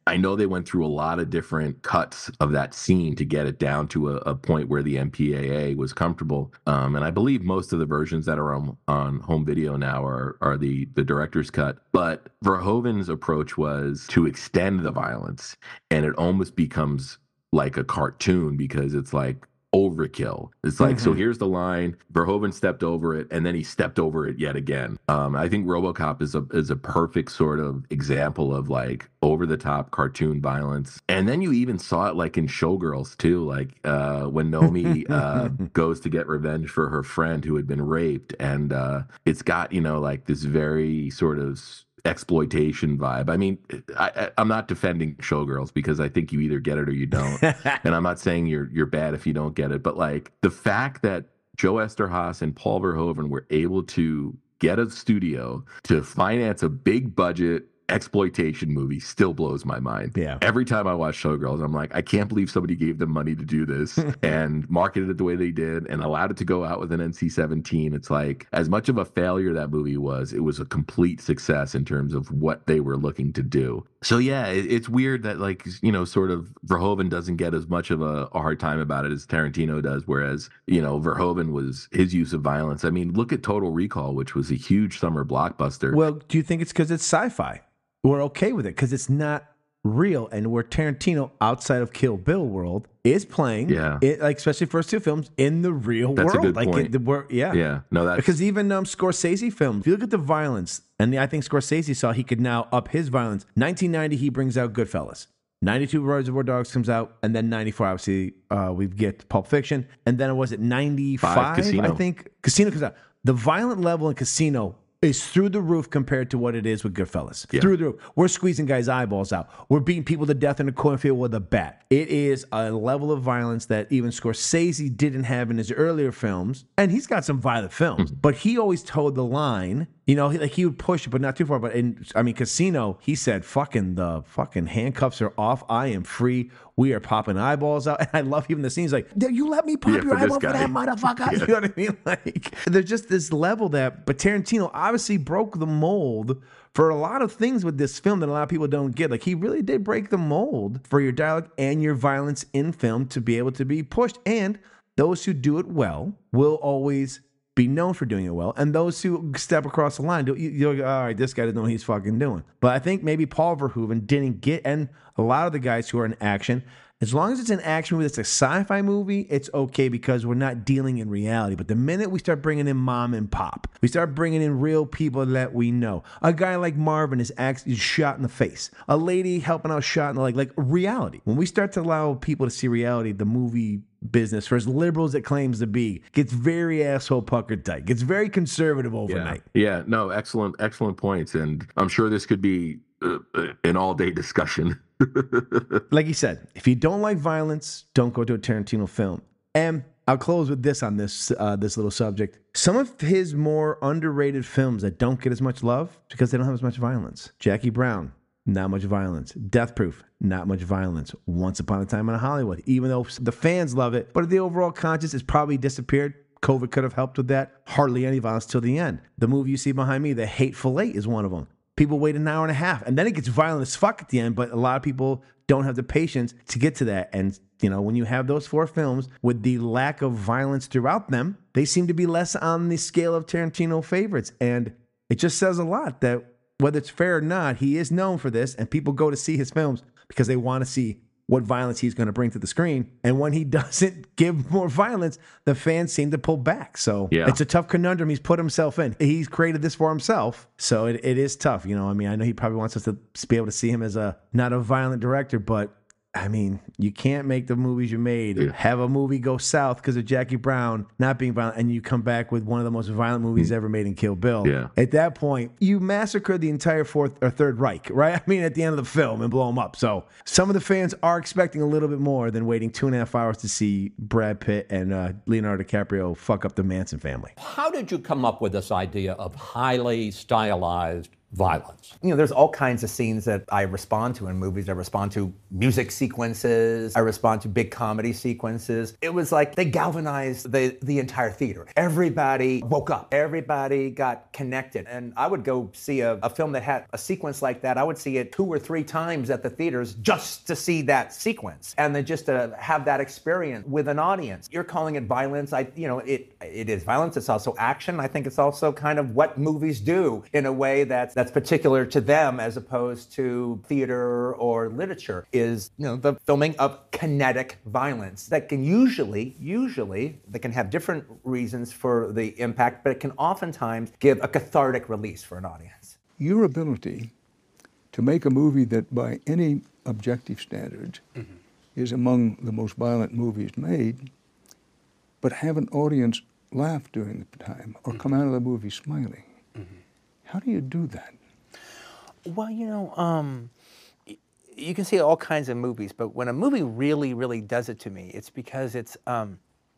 I know they went through a lot of different cuts of that scene to get it down to a, a point where the M P A A was comfortable. Um, and I believe most of the versions that are on, on home video now are, are the, the director's cut. But Verhoeven's approach was to extend the violence, and it almost becomes like a cartoon because it's like overkill. It's like, mm-hmm. so here's the line, Verhoeven stepped over it, and then he stepped over it yet again. Um, I think RoboCop is a is a perfect sort of example of like over the top cartoon violence. And then you even saw it like in Showgirls too, like uh, when Nomi uh, goes to get revenge for her friend who had been raped, and uh, it's got, you know, like this very sort of exploitation vibe. I mean, I, I, I'm not defending Showgirls because I think you either get it or you don't. And I'm not saying you're you're bad if you don't get it, but like the fact that Joe Eszterhas and Paul Verhoeven were able to get a studio to finance a big budget exploitation movie still blows my mind. Yeah. Every time I watch Showgirls, I'm like, I can't believe somebody gave them money to do this and marketed it the way they did and allowed it to go out with an N C seventeen. It's like, as much of a failure that movie was, it was a complete success in terms of what they were looking to do. So yeah, it, it's weird that, like, you know, sort of Verhoeven doesn't get as much of a, a hard time about it as Tarantino does, whereas, you know, Verhoeven was his use of violence. I mean, look at Total Recall, which was a huge summer blockbuster. Well, do you think it's because it's sci-fi? We're okay with it because it's not real, and where Tarantino, outside of Kill Bill world, is playing, yeah, it, like especially first two films, in the real that's world. A good like point. It, the, we're, yeah, yeah, no, that's because even um, Scorsese films. If you look at the violence, and I think Scorsese saw he could now up his violence. nineteen ninety, he brings out Goodfellas. ninety-two, Reservoir Dogs comes out, and then ninety-four, obviously, uh, we get Pulp Fiction, and then was it ninety-five? Casino. I think Casino comes out. The violent level in Casino is through the roof compared to what it is with Goodfellas. Yeah. Through the roof. We're squeezing guys' eyeballs out. We're beating people to death in a cornfield with a bat. It is a level of violence that even Scorsese didn't have in his earlier films. And he's got some violent films, but he always toed the line. You know, he, like he would push it, but not too far. But in, I mean, Casino, he said, fucking the fucking handcuffs are off. I am free. We are popping eyeballs out. And I love even the scenes like, you let me pop yeah, your for eyeball guy. for that motherfucker. Yeah. You know what I mean? Like, there's just this level that, but Tarantino obviously broke the mold for a lot of things with this film that a lot of people don't get. Like, he really did break the mold for your dialogue and your violence in film to be able to be pushed. And those who do it well will always be known for doing it well, and those who step across the line, you're like, all right, this guy doesn't know what he's fucking doing. But I think maybe Paul Verhoeven didn't get, and a lot of the guys who are in action, as long as it's an action movie that's a sci-fi movie, it's okay because we're not dealing in reality. But the minute we start bringing in mom and pop, we start bringing in real people that we know. A guy like Marvin is actually shot in the face. A lady helping out shot in the leg, like reality. When we start to allow people to see reality, the movie business, for as liberal as it claims to be, gets very asshole puckered tight. Gets very conservative overnight. Yeah, yeah, no, excellent, excellent points. And I'm sure this could be uh, an all-day discussion. Like you said, if you don't like violence, don't go to a Tarantino film. And I'll close with this on this uh, this little subject. Some of his more underrated films that don't get as much love because they don't have as much violence. Jackie Brown, not much violence. Death Proof, not much violence. Once Upon a Time in Hollywood, even though the fans love it, but the overall conscience has probably disappeared. COVID could have helped with that. Hardly any violence till the end. The movie you see behind me, The Hateful Eight, is one of them. People wait an hour and a half, and then it gets violent as fuck at the end, but a lot of people don't have the patience to get to that. And, you know, when you have those four films with the lack of violence throughout them, they seem to be less on the scale of Tarantino favorites. And it just says a lot that whether it's fair or not, he is known for this, and people go to see his films because they want to see what violence he's going to bring to the screen. And when he doesn't give more violence, the fans seem to pull back. So yeah. It's a tough conundrum he's put himself in. He's created this for himself. So it, it is tough. You know, I mean, I know he probably wants us to be able to see him as a not a violent director, but I mean, you can't make the movies you made, yeah. have a movie go south because of Jackie Brown not being violent, and you come back with one of the most violent movies ever made in Kill Bill. Yeah. At that point, you massacred the entire fourth or third Reich, right? I mean, at the end of the film and blow them up. So some of the fans are expecting a little bit more than waiting two and a half hours to see Brad Pitt and uh, Leonardo DiCaprio fuck up the Manson family. How did you come up with this idea of highly stylized violence. You know, there's all kinds of scenes that I respond to in movies. I respond to music sequences. I respond to big comedy sequences. It was like they galvanized the, the entire theater. Everybody woke up. Everybody got connected. And I would go see a, a film that had a sequence like that. I would see it two or three times at the theaters just to see that sequence. And then just to have that experience with an audience. You're calling it violence. I, you know, it it is violence. It's also action. I think it's also kind of what movies do in a way that's that's particular to them as opposed to theater or literature, is, you know, the filming of kinetic violence that can usually, usually, that can have different reasons for the impact, but it can oftentimes give a cathartic release for an audience. Your ability to make a movie that by any objective standards mm-hmm. is among the most violent movies made, but have an audience laugh during the time or mm-hmm. come out of the movie smiling. Mm-hmm. How do you do that? Well, you know, um, you can see all kinds of movies, but when a movie really, really does it to me, it's because it's um,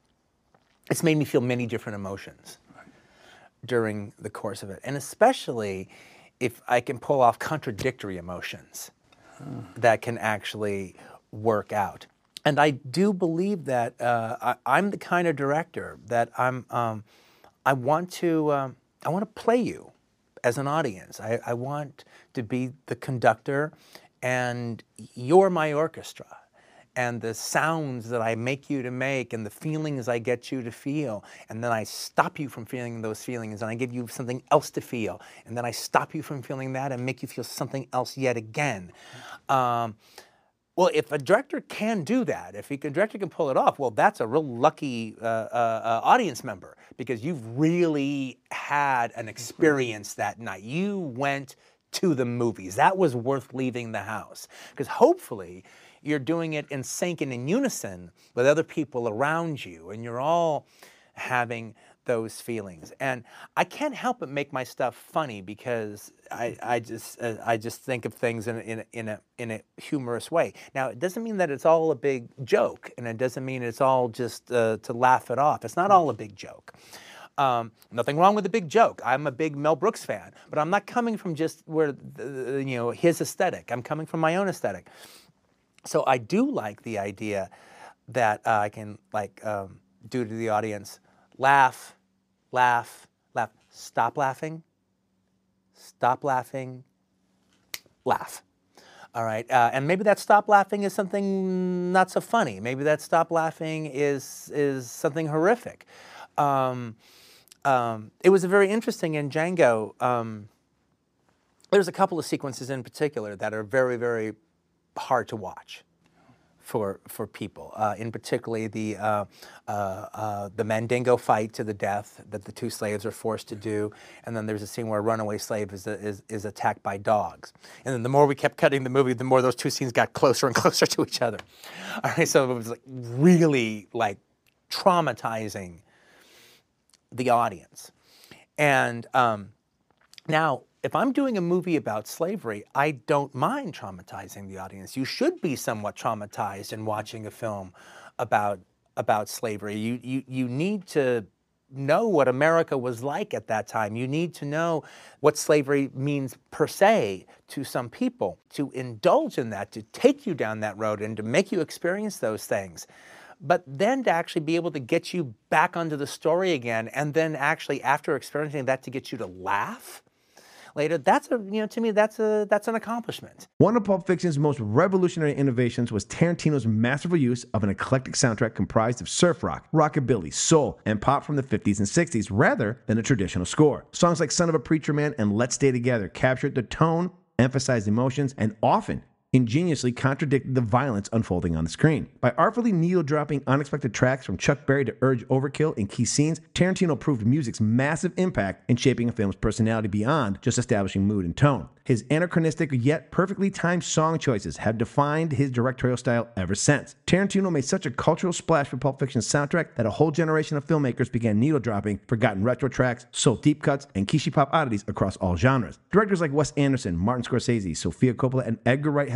it's made me feel many different emotions right. during the course of it, and especially if I can pull off contradictory emotions huh. that can actually work out. And I do believe that uh, I, I'm the kind of director that I'm. Um, I want to. Um, I want to play you as an audience. I, I want to be the conductor, and you're my orchestra. And the sounds that I make you to make and the feelings I get you to feel, and then I stop you from feeling those feelings and I give you something else to feel, and then I stop you from feeling that and make you feel something else yet again. Um, well, if a director can do that, if a director can pull it off, well, that's a real lucky uh, uh, uh, audience member, because you've really had an experience that night. You went to the movies. That was worth leaving the house, because hopefully you're doing it in sync and in unison with other people around you, and you're all having those feelings. And I can't help but make my stuff funny, because I, I just uh, I just think of things in a, in a, in a in a humorous way. Now, it doesn't mean that it's all a big joke, and it doesn't mean it's all just uh, to laugh it off. It's not all a big joke. Um, nothing wrong with a big joke. I'm a big Mel Brooks fan, but I'm not coming from just where the, you know his aesthetic. I'm coming from my own aesthetic. So I do like the idea that uh, I can like um, do to the audience. Laugh, laugh, laugh. Stop laughing. Stop laughing. Laugh. All right. Uh, and maybe that stop laughing is something not so funny. Maybe that stop laughing is is something horrific. Um, um, it was a very interesting in Django. Um, there's a couple of sequences in particular that are very, very hard to watch for for people. Uh, in particularly the uh, uh, uh, the Mandingo fight to the death that the two slaves are forced to do, and then there's a scene where a runaway slave is is, is attacked by dogs. And then the more we kept cutting the movie, the more those two scenes got closer and closer to each other. All right, so it was like really like traumatizing the audience. And um, now, if I'm doing a movie about slavery, I don't mind traumatizing the audience. You should be somewhat traumatized in watching a film about about slavery. You you you need to know what America was like at that time. You need to know what slavery means per se to some people, to indulge in that, to take you down that road and to make you experience those things. But then to actually be able to get you back onto the story again, and then actually after experiencing that to get you to laugh later, that's a, you know, to me, that's a, that's an accomplishment. One of Pulp Fiction's most revolutionary innovations was Tarantino's masterful use of an eclectic soundtrack comprised of surf rock, rockabilly, soul, and pop from the fifties and sixties rather than a traditional score. Songs like Son of a Preacher Man and Let's Stay Together captured the tone, emphasized emotions, and often ingeniously contradicted the violence unfolding on the screen. By artfully needle-dropping unexpected tracks from Chuck Berry to urge overkill in key scenes, Tarantino proved music's massive impact in shaping a film's personality beyond just establishing mood and tone. His anachronistic yet perfectly timed song choices have defined his directorial style ever since. Tarantino made such a cultural splash for Pulp Fiction's soundtrack that a whole generation of filmmakers began needle-dropping forgotten retro tracks, soul deep cuts, and quiche pop oddities across all genres. Directors like Wes Anderson, Martin Scorsese, Sofia Coppola, and Edgar Wright have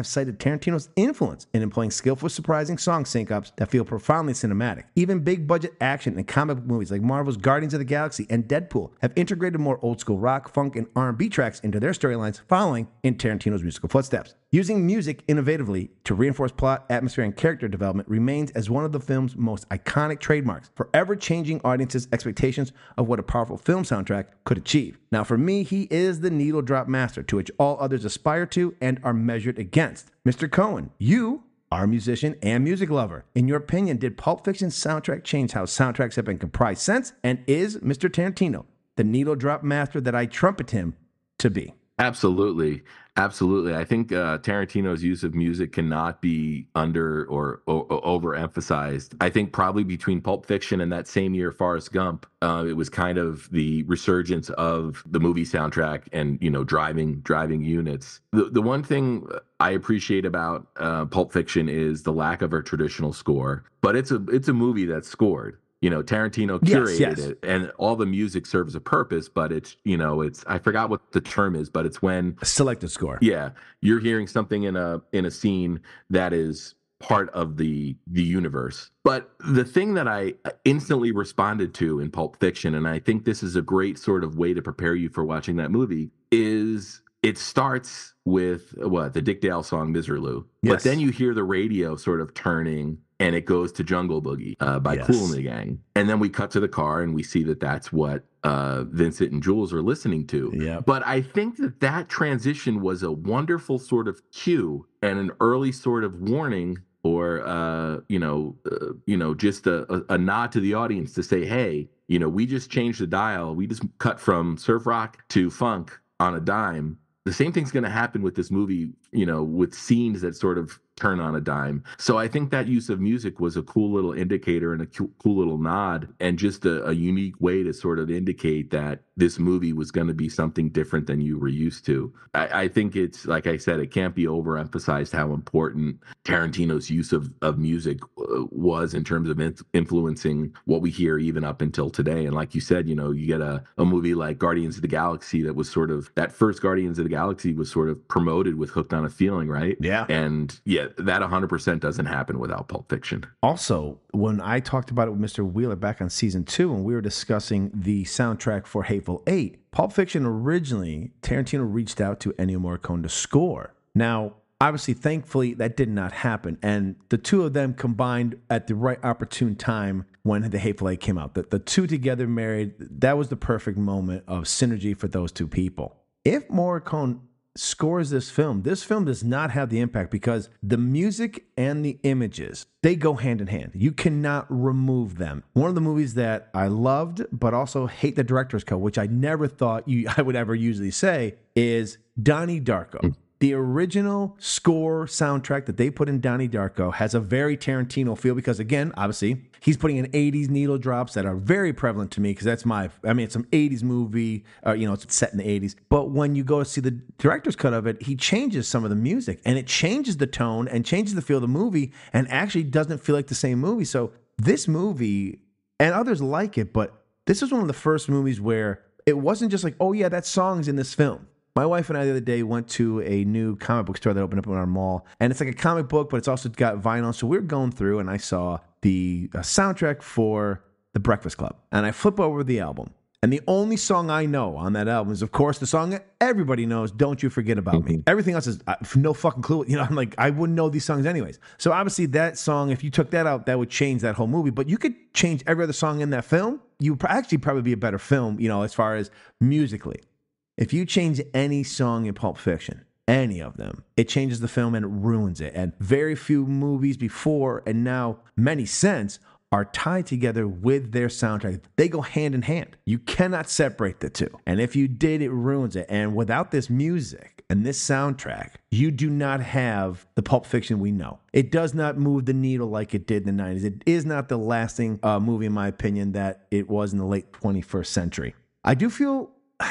have cited Tarantino's influence in employing skillful, surprising song sync-ups that feel profoundly cinematic. Even big-budget action and comic book movies like Marvel's Guardians of the Galaxy and Deadpool have integrated more old-school rock, funk, and R and B tracks into their storylines, following in Tarantino's musical footsteps. Using music innovatively to reinforce plot, atmosphere, and character development remains as one of the film's most iconic trademarks, forever changing audiences' expectations of what a powerful film soundtrack could achieve. Now, for me, he is the needle drop master to which all others aspire to and are measured against. Mister Cohen, you are a musician and music lover. In your opinion, did Pulp Fiction's soundtrack change how soundtracks have been comprised since? And is Mister Tarantino the needle drop master that I trumpet him to be? Absolutely. Absolutely. I think uh, Tarantino's use of music cannot be under or, or, or overemphasized. I think probably between Pulp Fiction and that same year, Forrest Gump, uh, it was kind of the resurgence of the movie soundtrack and, you know, driving driving units. The, the one thing I appreciate about uh, Pulp Fiction is the lack of a traditional score, but it's a it's a movie that's scored. You know, Tarantino curated yes, yes. it, and all the music serves a purpose, but it's, you know, it's, I forgot what the term is, but it's when a selected score. Yeah. You're hearing something in a, in a scene that is part of the, the universe. But the thing that I instantly responded to in Pulp Fiction, and I think this is a great sort of way to prepare you for watching that movie, is it starts with what? The Dick Dale song, Miserlou. Yes. But then you hear the radio sort of turning, and it goes to Jungle Boogie uh, by Yes. Kool and the Gang. And then we cut to the car and we see that that's what uh, Vincent and Jules are listening to. Yep. But I think that that transition was a wonderful sort of cue and an early sort of warning, or, uh, you know, uh, you know, just a, a, a nod to the audience to say, hey, you know, we just changed the dial. We just cut from surf rock to funk on a dime. The same thing's going to happen with this movie, you know, with scenes that sort of turn on a dime. So I think that use of music was a cool little indicator and a cool, cool little nod, and just a, a unique way to sort of indicate that this movie was going to be something different than you were used to. I, I think it's, like I said, it can't be overemphasized how important Tarantino's use of, of music uh, was in terms of in- influencing what we hear even up until today. And like you said, you know, you get a, a movie like Guardians of the Galaxy that was sort of, that first Guardians of the Galaxy was sort of promoted with Hooked on a Feeling, right? Yeah. And yeah, that one hundred percent doesn't happen without Pulp Fiction. Also, when I talked about it with Mister Wheeler back on season two, and we were discussing the soundtrack for Hateful Eight, Pulp Fiction originally, Tarantino reached out to Ennio Morricone to score. Now, obviously, thankfully, that did not happen. And the two of them combined at the right opportune time when The Hateful Eight came out. The, the two together married, that was the perfect moment of synergy for those two people. If Morricone scores this film, this film does not have the impact because the music and the images, they go hand in hand. You cannot remove them. One of the movies that I loved, but also hate the director's cut, which I never thought you I would ever usually say, is Donnie Darko. The original score soundtrack that they put in Donnie Darko has a very Tarantino feel because, again, obviously, he's putting in eighties needle drops that are very prevalent to me because that's my, I mean, it's some eighties movie, uh, you know, it's set in the eighties. But when you go to see the director's cut of it, he changes some of the music and it changes the tone and changes the feel of the movie and actually doesn't feel like the same movie. So this movie, and others like it, but this is one of the first movies where it wasn't just like, oh yeah, that song's in this film. My wife and I the other day went to a new comic book store that opened up in our mall, and it's like a comic book, but it's also got vinyl. So we were going through, and I saw the uh, soundtrack for The Breakfast Club, and I flip over the album, and the only song I know on that album is, of course, the song that everybody knows, "Don't You Forget About Me." Everything else is uh, no fucking clue. You know, I'm like, I wouldn't know these songs anyways. So obviously, that song, if you took that out, that would change that whole movie. But you could change every other song in that film. You would actually probably be a better film, you know, as far as musically. If you change any song in Pulp Fiction, any of them, it changes the film and it ruins it. And very few movies before and now many since are tied together with their soundtrack. They go hand in hand. You cannot separate the two. And if you did, it ruins it. And without this music and this soundtrack, you do not have the Pulp Fiction we know. It does not move the needle like it did in the nineties. It is not the lasting uh, movie, in my opinion, that it was in the late twenty-first century. I do feel...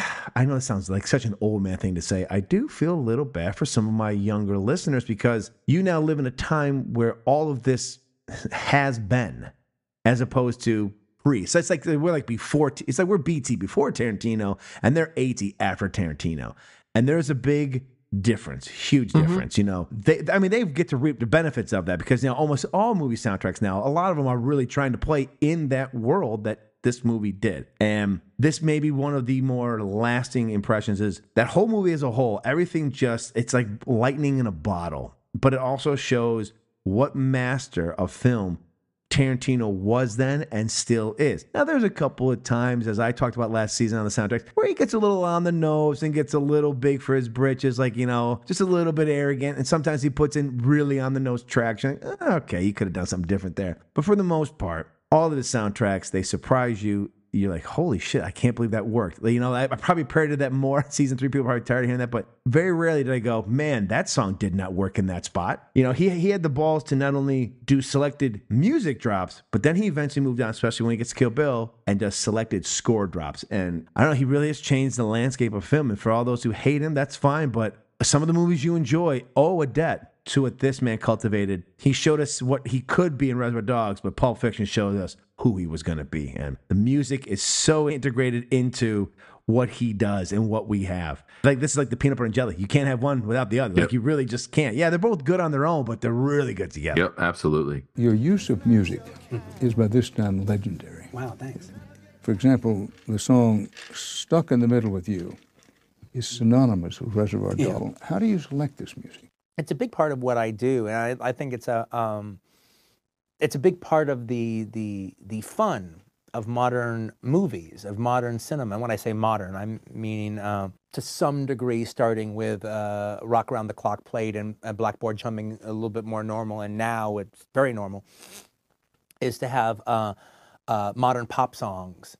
I know it sounds like such an old man thing to say. I do feel a little bad for some of my younger listeners because you now live in a time where all of this has been as opposed to pre. So it's like we're like before, it's like we're B T before Tarantino and they're A T after Tarantino. And there's a big difference, huge Mm-hmm. difference. You know, they, I mean, they get to reap the benefits of that because, you know, almost all movie soundtracks now, a lot of them are really trying to play in that world that this movie did. And this may be one of the more lasting impressions is that whole movie as a whole, everything just, it's like lightning in a bottle, but it also shows what master of film Tarantino was then and still is. Now, there's a couple of times, as I talked about last season on the soundtracks, where he gets a little on the nose and gets a little big for his britches, like, you know, just a little bit arrogant. And sometimes he puts in really on the nose traction. Like, okay, you could have done something different there. But for the most part, all of the soundtracks, they surprise you. You're like, holy shit, I can't believe that worked. You know, I, I probably parroted that more. Season three, people are probably tired of hearing that, but very rarely did I go, man, that song did not work in that spot. You know, he he had the balls to not only do selected music drops, but then he eventually moved on, especially when he gets to Kill Bill, and does selected score drops. And I don't know, he really has changed the landscape of film. And for all those who hate him, that's fine. But some of the movies you enjoy owe a debt to what this man cultivated. He showed us what he could be in Reservoir Dogs, but Pulp Fiction showed us who he was going to be. And the music is so integrated into what he does and what we have. Like, this is like the peanut butter and jelly. You can't have one without the other. Yep. Like, you really just can't. Yeah, they're both good on their own, but they're really good together. Yep, absolutely. Your use of music is by this time legendary. Wow, thanks. For example, the song Stuck in the Middle with You is synonymous with Reservoir Yeah. Dogs. How do you select this music? It's a big part of what I do, and I, I think it's a um, it's a big part of the the the fun of modern movies, of modern cinema. And when I say modern, I'm meaning uh, to some degree, starting with uh, Rock Around the Clock played and uh, Blackboard Jumping a little bit more normal, and now it's very normal, is to have uh, uh, modern pop songs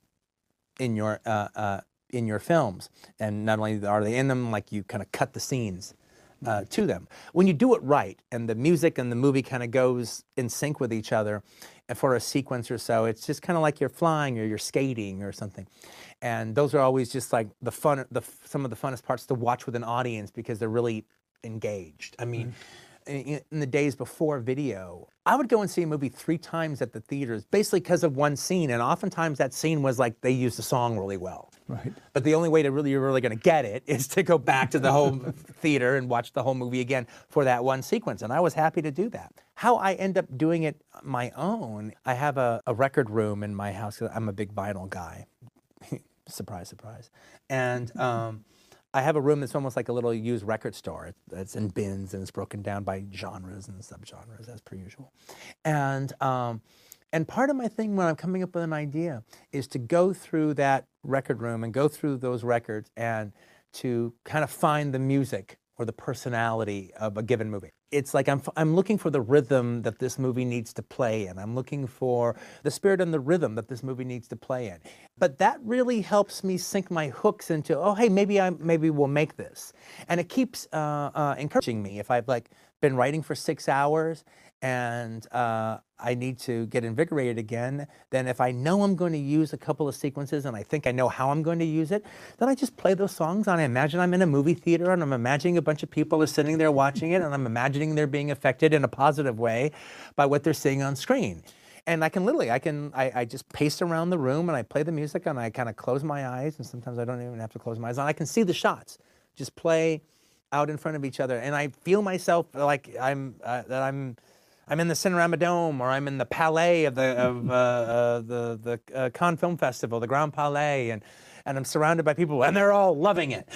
in your uh, uh, in your films. And not only are they in them, like you kind of cut the scenes Uh, to them. When you do it right, and the music and the movie kind of goes in sync with each other, and for a sequence or so, it's just kind of like you're flying or you're skating or something. And those are always just like the fun, the some of the funnest parts to watch with an audience because they're really engaged. I mean, in, in the days before video, I would go and see a movie three times at the theaters, basically because of one scene, and oftentimes that scene was like they used the song really well. Right. But the only way to really, you're really going to get it is to go back to the home theater and watch the whole movie again for that one sequence. And I was happy to do that. How I end up doing it my own, I have a, a record room in my house. I'm a big vinyl guy. Surprise, surprise. And um, I have a room that's almost like a little used record store. It's in bins and it's broken down by genres and subgenres as per usual. And um, And part of my thing when I'm coming up with an idea is to go through that record room and go through those records and to kind of find the music or the personality of a given movie. It's like I'm, I'm looking for the rhythm that this movie needs to play in. I'm looking for the spirit and the rhythm that this movie needs to play in. But that really helps me sink my hooks into, oh, hey, maybe I maybe we'll make this. And it keeps uh, uh, encouraging me. If I've like been writing for six hours and uh, I need to get invigorated again, then if I know I'm going to use a couple of sequences and I think I know how I'm going to use it, then I just play those songs and I imagine I'm in a movie theater and I'm imagining a bunch of people are sitting there watching it and I'm imagining they're being affected in a positive way by what they're seeing on screen. And I can literally, I can, I, I just pace around the room and I play the music and I kind of close my eyes, and sometimes I don't even have to close my eyes, and I can see the shots just play out in front of each other, and I feel myself like I'm, uh, that I'm, I'm in the Cinerama Dome, or I'm in the Palais of the of uh, uh, the the uh, Cannes Film Festival, the Grand Palais, and and I'm surrounded by people, and they're all loving it.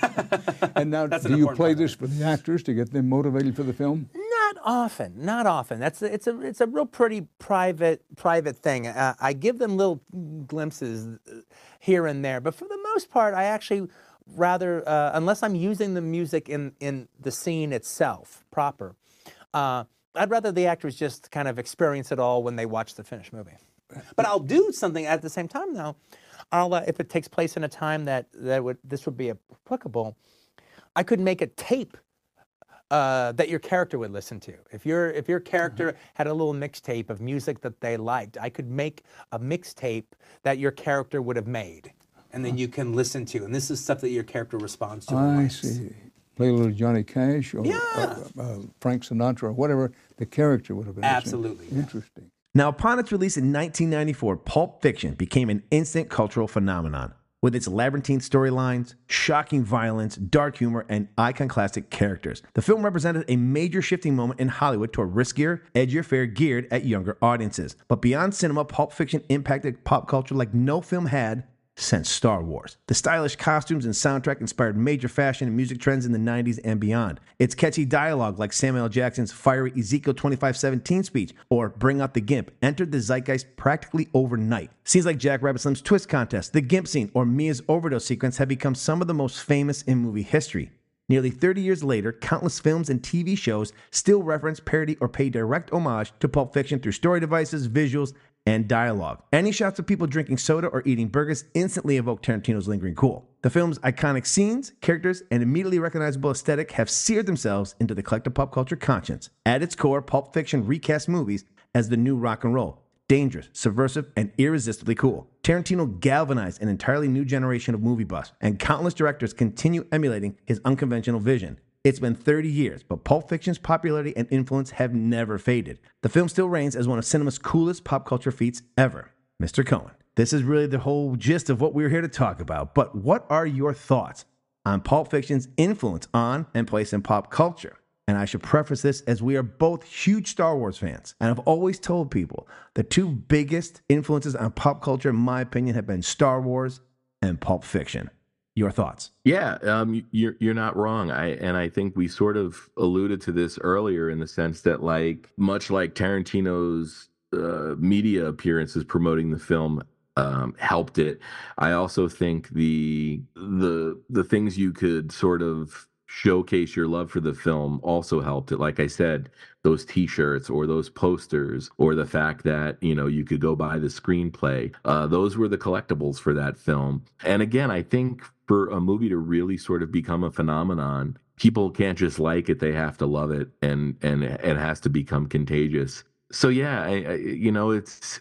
And now, That's an do you important play part. this for the actors to get them motivated for the film? Not often, not often. That's a, it's a it's a real pretty private private thing. Uh, I give them little glimpses here and there, but for the most part, I actually rather, uh, unless I'm using the music in in the scene itself proper. Uh, I'd rather the actors just kind of experience it all when they watch the finished movie. But I'll do something at the same time, though. I'll, uh, if it takes place in a time that, that would this would be applicable, I could make a tape uh, that your character would listen to. If your if your character mm-hmm. had a little mixtape of music that they liked, I could make a mixtape that your character would have made, and then you can listen to. And this is stuff that your character responds to. I see. Play a little Johnny Cash or Yeah. uh, uh, Frank Sinatra or whatever the character would have been. Absolutely. listening. Interesting. Now, upon its release in nineteen ninety-four, Pulp Fiction became an instant cultural phenomenon. with its labyrinthine storylines, shocking violence, dark humor, and icon classic characters. The film represented a major shifting moment in Hollywood toward riskier, edgier fare geared at younger audiences. But beyond cinema, Pulp Fiction impacted pop culture like no film had since Star Wars. The stylish costumes and soundtrack inspired major fashion and music trends in the nineties and beyond. Its catchy dialogue, like Samuel L. Jackson's fiery Ezekiel twenty-five seventeen speech or Bring Out the Gimp, entered the zeitgeist practically overnight. Scenes like Jack Rabbit Slim's twist contest, the Gimp scene, or Mia's overdose sequence have become some of the most famous in movie history. Nearly thirty years later, countless films and T V shows still reference, parody, or pay direct homage to Pulp Fiction through story devices, visuals, and dialogue. Any shots of people drinking soda or eating burgers instantly evoke Tarantino's lingering cool. The film's iconic scenes, characters, and immediately recognizable aesthetic have seared themselves into the collective pop culture conscience. At its core, Pulp Fiction recast movies as the new rock and roll. Dangerous, subversive, and irresistibly cool. Tarantino galvanized an entirely new generation of movie buffs, and countless directors continue emulating his unconventional vision. It's been thirty years, but Pulp Fiction's popularity and influence have never faded. The film still reigns as one of cinema's coolest pop culture feats ever. Mister Cohen, this is really the whole gist of what we're here to talk about, but what are your thoughts on Pulp Fiction's influence on and place in pop culture? And I should preface this as we are both huge Star Wars fans, and I've always told people the two biggest influences on pop culture, in my opinion, have been Star Wars and Pulp Fiction. Your thoughts? Yeah, um, you're you're not wrong. I and I think we sort of alluded to this earlier in the sense that, like, much like Tarantino's uh, media appearances promoting the film um, helped it, I also think the the the things you could sort of showcase your love for the film also helped it. Like I said, those t-shirts or those posters or the fact that, you know, you could go buy the screenplay. Uh, those were the collectibles for that film. And again, I think for a movie to really sort of become a phenomenon, people can't just like it, they have to love it, and and it has to become contagious. So yeah, I, I, you know, it's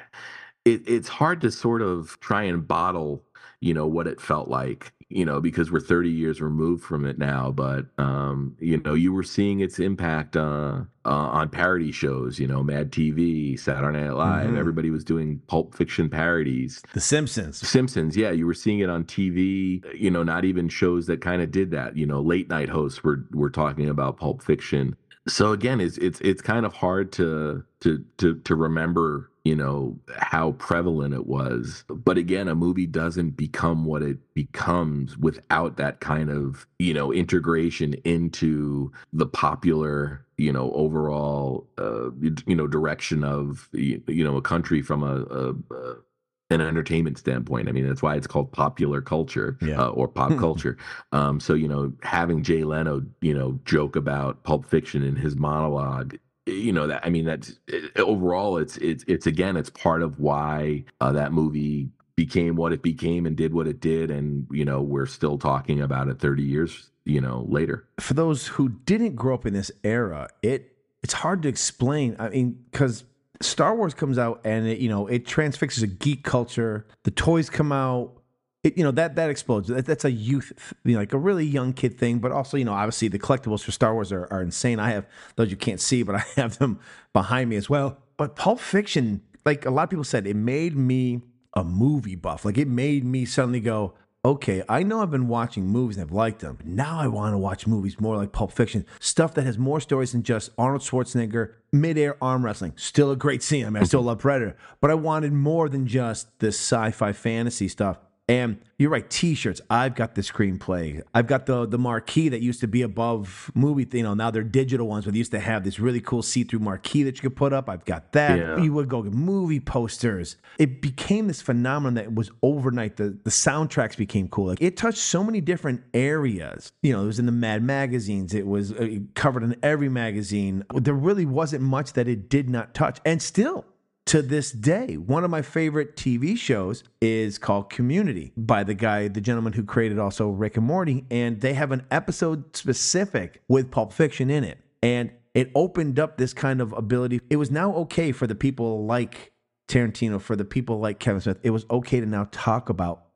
it, it's hard to sort of try and bottle, you know, what it felt like, you know, because we're thirty years removed from it now. But, um, you know, you were seeing its impact uh, uh, on parody shows, you know, Mad T V, Saturday Night Live. Mm-hmm. Everybody was doing Pulp Fiction parodies. The Simpsons. Simpsons, yeah. You were seeing it on T V, you know, not even shows that kind of did that. You know, late night hosts were, were talking about Pulp Fiction. So again, it's it's it's kind of hard to to to to remember, you know, how prevalent it was. But again, a movie doesn't become what it becomes without that kind of, you know, integration into the popular, you know, overall, uh, you know, direction of, you know, a country from a, a, a an entertainment standpoint. I mean, that's why it's called popular culture, yeah. uh, or pop culture. Um, so, you know, having Jay Leno, you know, joke about Pulp Fiction in his monologue, you know, that, I mean, that's it, overall, it's, it's, it's, again, it's part of why uh, that movie became what it became and did what it did. And, you know, we're still talking about it thirty years, you know, later. For those who didn't grow up in this era, it it's hard to explain. I mean, because Star Wars comes out and it, you know, it transfixes a geek culture. The toys come out, it, you know, that that explodes. That, that's a youth, you know, like a really young kid thing. But also, you know, obviously the collectibles for Star Wars are, are insane. I have those you can't see, but I have them behind me as well. But Pulp Fiction, like a lot of people said, it made me a movie buff. Like it made me suddenly go, okay, I know I've been watching movies and I've liked them. But now I want to watch movies more like Pulp Fiction. Stuff that has more stories than just Arnold Schwarzenegger, midair arm wrestling. Still a great scene. I mean, I still love Predator. But I wanted more than just this sci-fi fantasy stuff. And you're right, T-shirts. I've got the screenplay. I've got the the marquee that used to be above movie. You know, now they're digital ones, but they used to have this really cool see-through marquee that you could put up. I've got that. Yeah. You would go get movie posters. It became this phenomenon that was overnight. The the soundtracks became cool. Like it touched so many different areas. You know, it was in the Mad magazines. It was uh, covered in every magazine. There really wasn't much that it did not touch, and still. To this day, one of my favorite T V shows is called Community by the guy, the gentleman who created also Rick and Morty. And they have an episode specific with Pulp Fiction in it. And it opened up this kind of ability. It was now okay for the people like Tarantino, for the people like Kevin Smith. It was okay to now talk about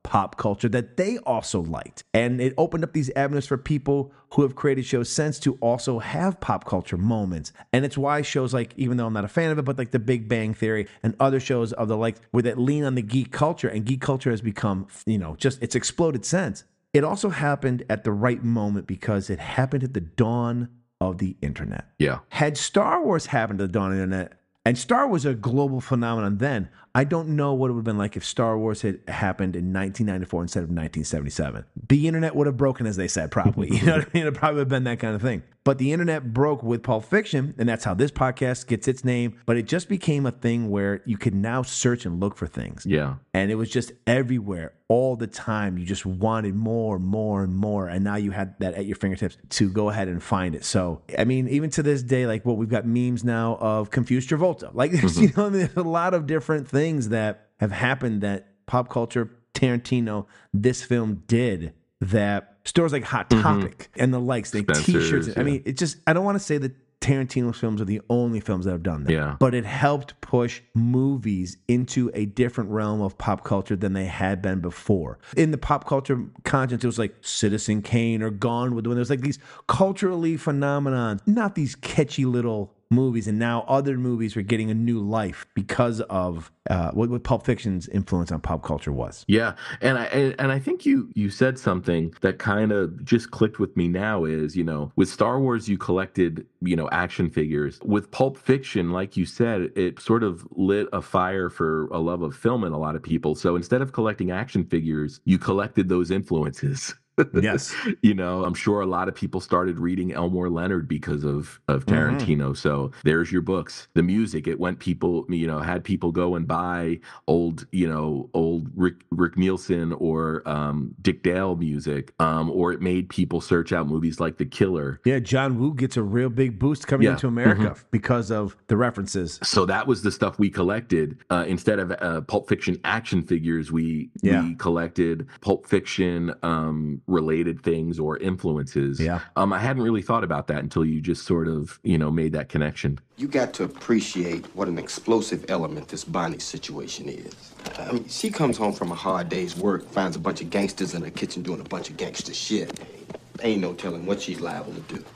pop culture that they also liked. And it opened up these avenues for people who have created shows since to also have pop culture moments. And it's why shows like, even though I'm not a fan of it, but like The Big Bang Theory and other shows of the like, where that lean on the geek culture, and geek culture has become, you know, just, it's exploded since. It also happened at the right moment because it happened at the dawn of the internet. Yeah. Had Star Wars happened at the dawn of the internet, and Star Wars was a global phenomenon then, I don't know what it would have been like if Star Wars had happened in nineteen ninety-four instead of nineteen seventy-seven. The internet would have broken, as they said, probably. You know what I mean? It probably would have been that kind of thing. But the internet broke with Pulp Fiction, and that's how this podcast gets its name. But it just became a thing where you could now search and look for things. Yeah. And it was just everywhere all the time. You just wanted more, more, and more. And now you had that at your fingertips to go ahead and find it. So, I mean, even to this day, like, well, we've got memes now of Confused Travolta. Like, there's, mm-hmm. you know, there's a lot of different things that have happened that pop culture, Tarantino, this film did, that stores like Hot Topic mm-hmm. and the likes, they Spencer's, t-shirts. Yeah. I mean, it just, I don't want to say that Tarantino's films are the only films that have done that. Yeah. But it helped push movies into a different realm of pop culture than they had been before. In the pop culture conscience, it was like Citizen Kane or Gone with the Wind. There's like these culturally phenomenons, not these catchy little movies. And now other movies are getting a new life because of uh, what, what Pulp Fiction's influence on pop culture was. Yeah, and I and, and I think you you said something that kind of just clicked with me now is, you know, with Star Wars you collected, you know, action figures. With Pulp Fiction, like you said, it sort of lit a fire for a love of film in a lot of people. So instead of collecting action figures, you collected those influences. Yes. You know, I'm sure a lot of people started reading Elmore Leonard because of, of Tarantino. Mm-hmm. So there's your books. The music, it went people, you know, had people go and buy old, you know, old Rick, Rick Nielsen or um, Dick Dale music, um, or it made people search out movies like The Killer. Yeah, John Woo gets a real big boost coming yeah. into America mm-hmm. because of the references. So that was the stuff we collected. Uh, instead of uh, Pulp Fiction action figures, we, yeah. we collected Pulp Fiction um related things or influences. Yeah. Um, I hadn't really thought about that until you just sort of, you know, made that connection. You got to appreciate what an explosive element this Bonnie situation is. I mean, she comes home from a hard day's work, finds a bunch of gangsters in her kitchen doing a bunch of gangster shit. Ain't no telling what she's liable to do.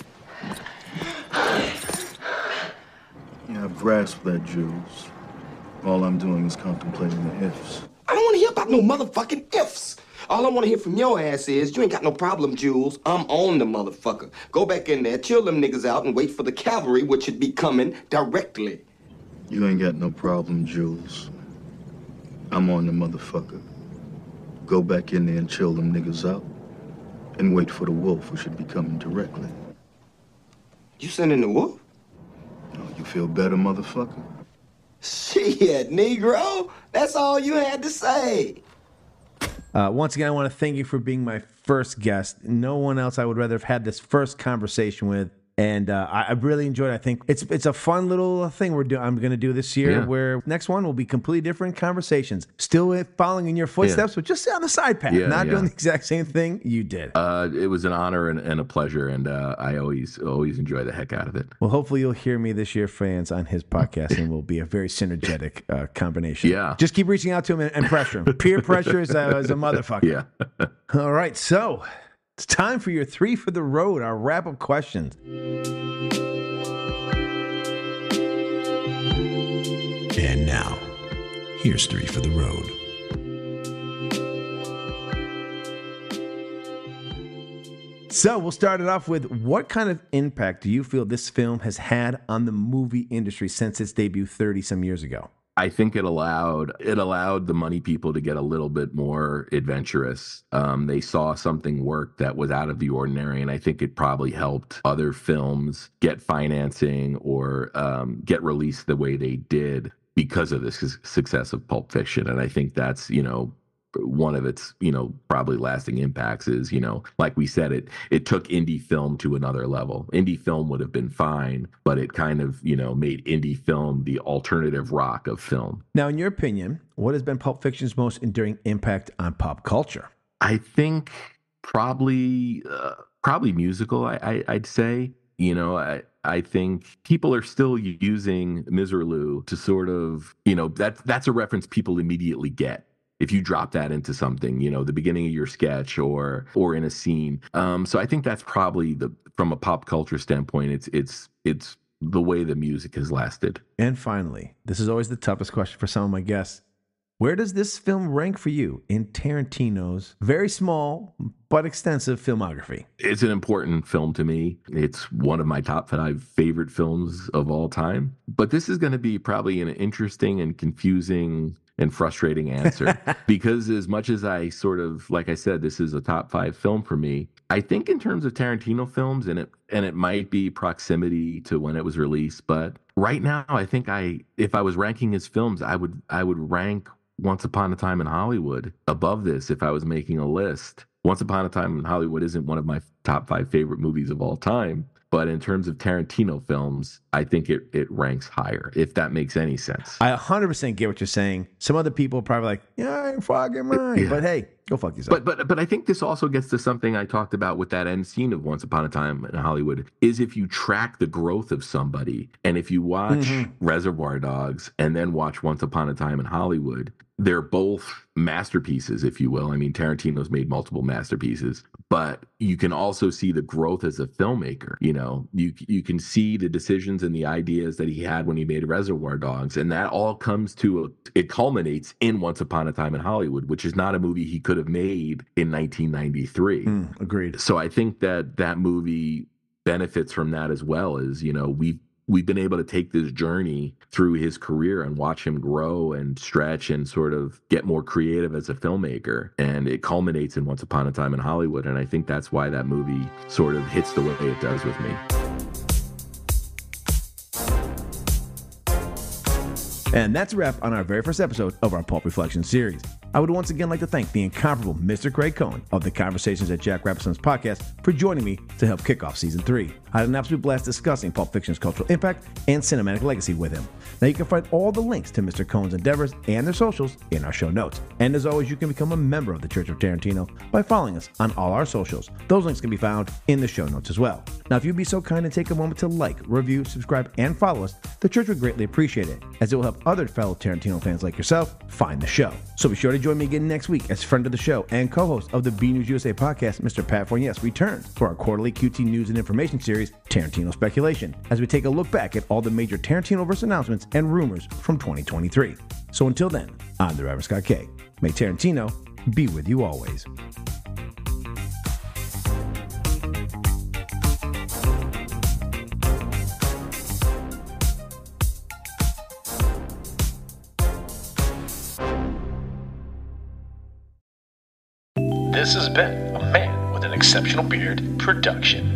Yeah, I've grasped that, Jules. All I'm doing is contemplating the ifs. I don't want to hear about no motherfucking ifs. All I want to hear from your ass is, you ain't got no problem, Jules. I'm on the motherfucker. Go back in there, chill them niggas out, and wait for the cavalry, which should be coming directly. You ain't got no problem, Jules. I'm on the motherfucker. Go back in there and chill them niggas out, and wait for the wolf, who should be coming directly. You sending the wolf? Oh, you feel better, motherfucker? Shit, Negro. That's all you had to say. Uh, once again, I want to thank you for being my first guest. No one else I would rather have had this first conversation with. And uh, I, I really enjoyed it. I think it's it's a fun little thing we're doing. I'm going to do this year, yeah. where next one will be completely different conversations. Still following in your footsteps, yeah. but just on the side path, yeah, not yeah. doing the exact same thing you did. Uh, it was an honor and, and a pleasure, and uh, I always always enjoy the heck out of it. Well, hopefully you'll hear me this year, fans, on his podcast, and we'll be a very synergetic uh, combination. Yeah. Just keep reaching out to him and, and pressure him. Peer pressure is, uh, is a motherfucker. Yeah. All right, so it's time for your three for the road, our wrap-up questions. And now, here's three for the road. So we'll start it off with, what kind of impact do you feel this film has had on the movie industry since its debut thirty some years ago? I think it allowed it allowed the money people to get a little bit more adventurous. Um, they saw something work that was out of the ordinary, and I think it probably helped other films get financing or um, get released the way they did because of the su- success of Pulp Fiction. And I think that's, you know, one of its, you know, probably lasting impacts is, you know, like we said, it it took indie film to another level. Indie film would have been fine, but it kind of, you know, made indie film the alternative rock of film. Now, in your opinion, what has been Pulp Fiction's most enduring impact on pop culture? I think probably uh, probably musical, I, I, I'd say. You know, I, I think people are still using Misirlou to sort of, you know, that, that's a reference people immediately get. if you drop that into something, you know, the beginning of your sketch or or in a scene. Um, so I think that's probably the from a pop culture standpoint, it's it's it's the way the music has lasted. And finally, this is always the toughest question for some of my guests. Where does this film rank for you in Tarantino's very small but extensive filmography? It's an important film to me. It's one of my top five favorite films of all time. But this is going to be probably an interesting and confusing and frustrating answer because as much as I sort of, like I said, this is a top five film for me, I think in terms of Tarantino films, and it and it might be proximity to when it was released, but right now I think I, if I was ranking his films, I would I would rank Once Upon a Time in Hollywood above this if I was making a list. Once Upon a Time in Hollywood isn't one of my top five favorite movies of all time, but in terms of Tarantino films, I think it it ranks higher, if that makes any sense. I one hundred percent get what you're saying. Some other people are probably like, yeah, I ain't fucking mine. Yeah. But hey, go fuck yourself. But but but I think this also gets to something I talked about with that end scene of Once Upon a Time in Hollywood, is if you track the growth of somebody, and if you watch Mhm. Reservoir Dogs and then watch Once Upon a Time in Hollywood, they're both masterpieces, if you will. I mean, Tarantino's made multiple masterpieces, but you can also see the growth as a filmmaker. You know, you you can see the decisions and the ideas that he had when he made Reservoir Dogs, and that all comes to a, it culminates in Once Upon a Time in Hollywood, which is not a movie he could have made in nineteen ninety-three. Mm, agreed. So I think that that movie benefits from that as well. As you know, we. We've been able to take this journey through his career and watch him grow and stretch and sort of get more creative as a filmmaker. And it culminates in Once Upon a Time in Hollywood. And I think that's why that movie sort of hits the way it does with me. And that's a wrap on our very first episode of our Pulp Reflection series. I would once again like to thank the incomparable Mister Craig Cohen of the Conversations at Jack Rabbit Sons podcast for joining me to help kick off season three. I had an absolute blast discussing Pulp Fiction's cultural impact and cinematic legacy with him. Now you can find all the links to Mister Cohen's endeavors and their socials in our show notes. And as always, you can become a member of the Church of Tarantino by following us on all our socials. Those links can be found in the show notes as well. Now, if you'd be so kind and take a moment to like, review, subscribe, and follow us, the church would greatly appreciate it, as it will help other fellow Tarantino fans like yourself find the show. So be sure to join me again next week as friend of the show and co-host of the B News U S A podcast, Mister Pat Fournier, returns for our quarterly Q T News and Information series, Tarantino Speculation, as we take a look back at all the major Tarantino-verse announcements and rumors from twenty twenty-three. So until then, I'm the Reverend Scott K. May Tarantino be with you always. This has been a Man with an Exceptional Beard production.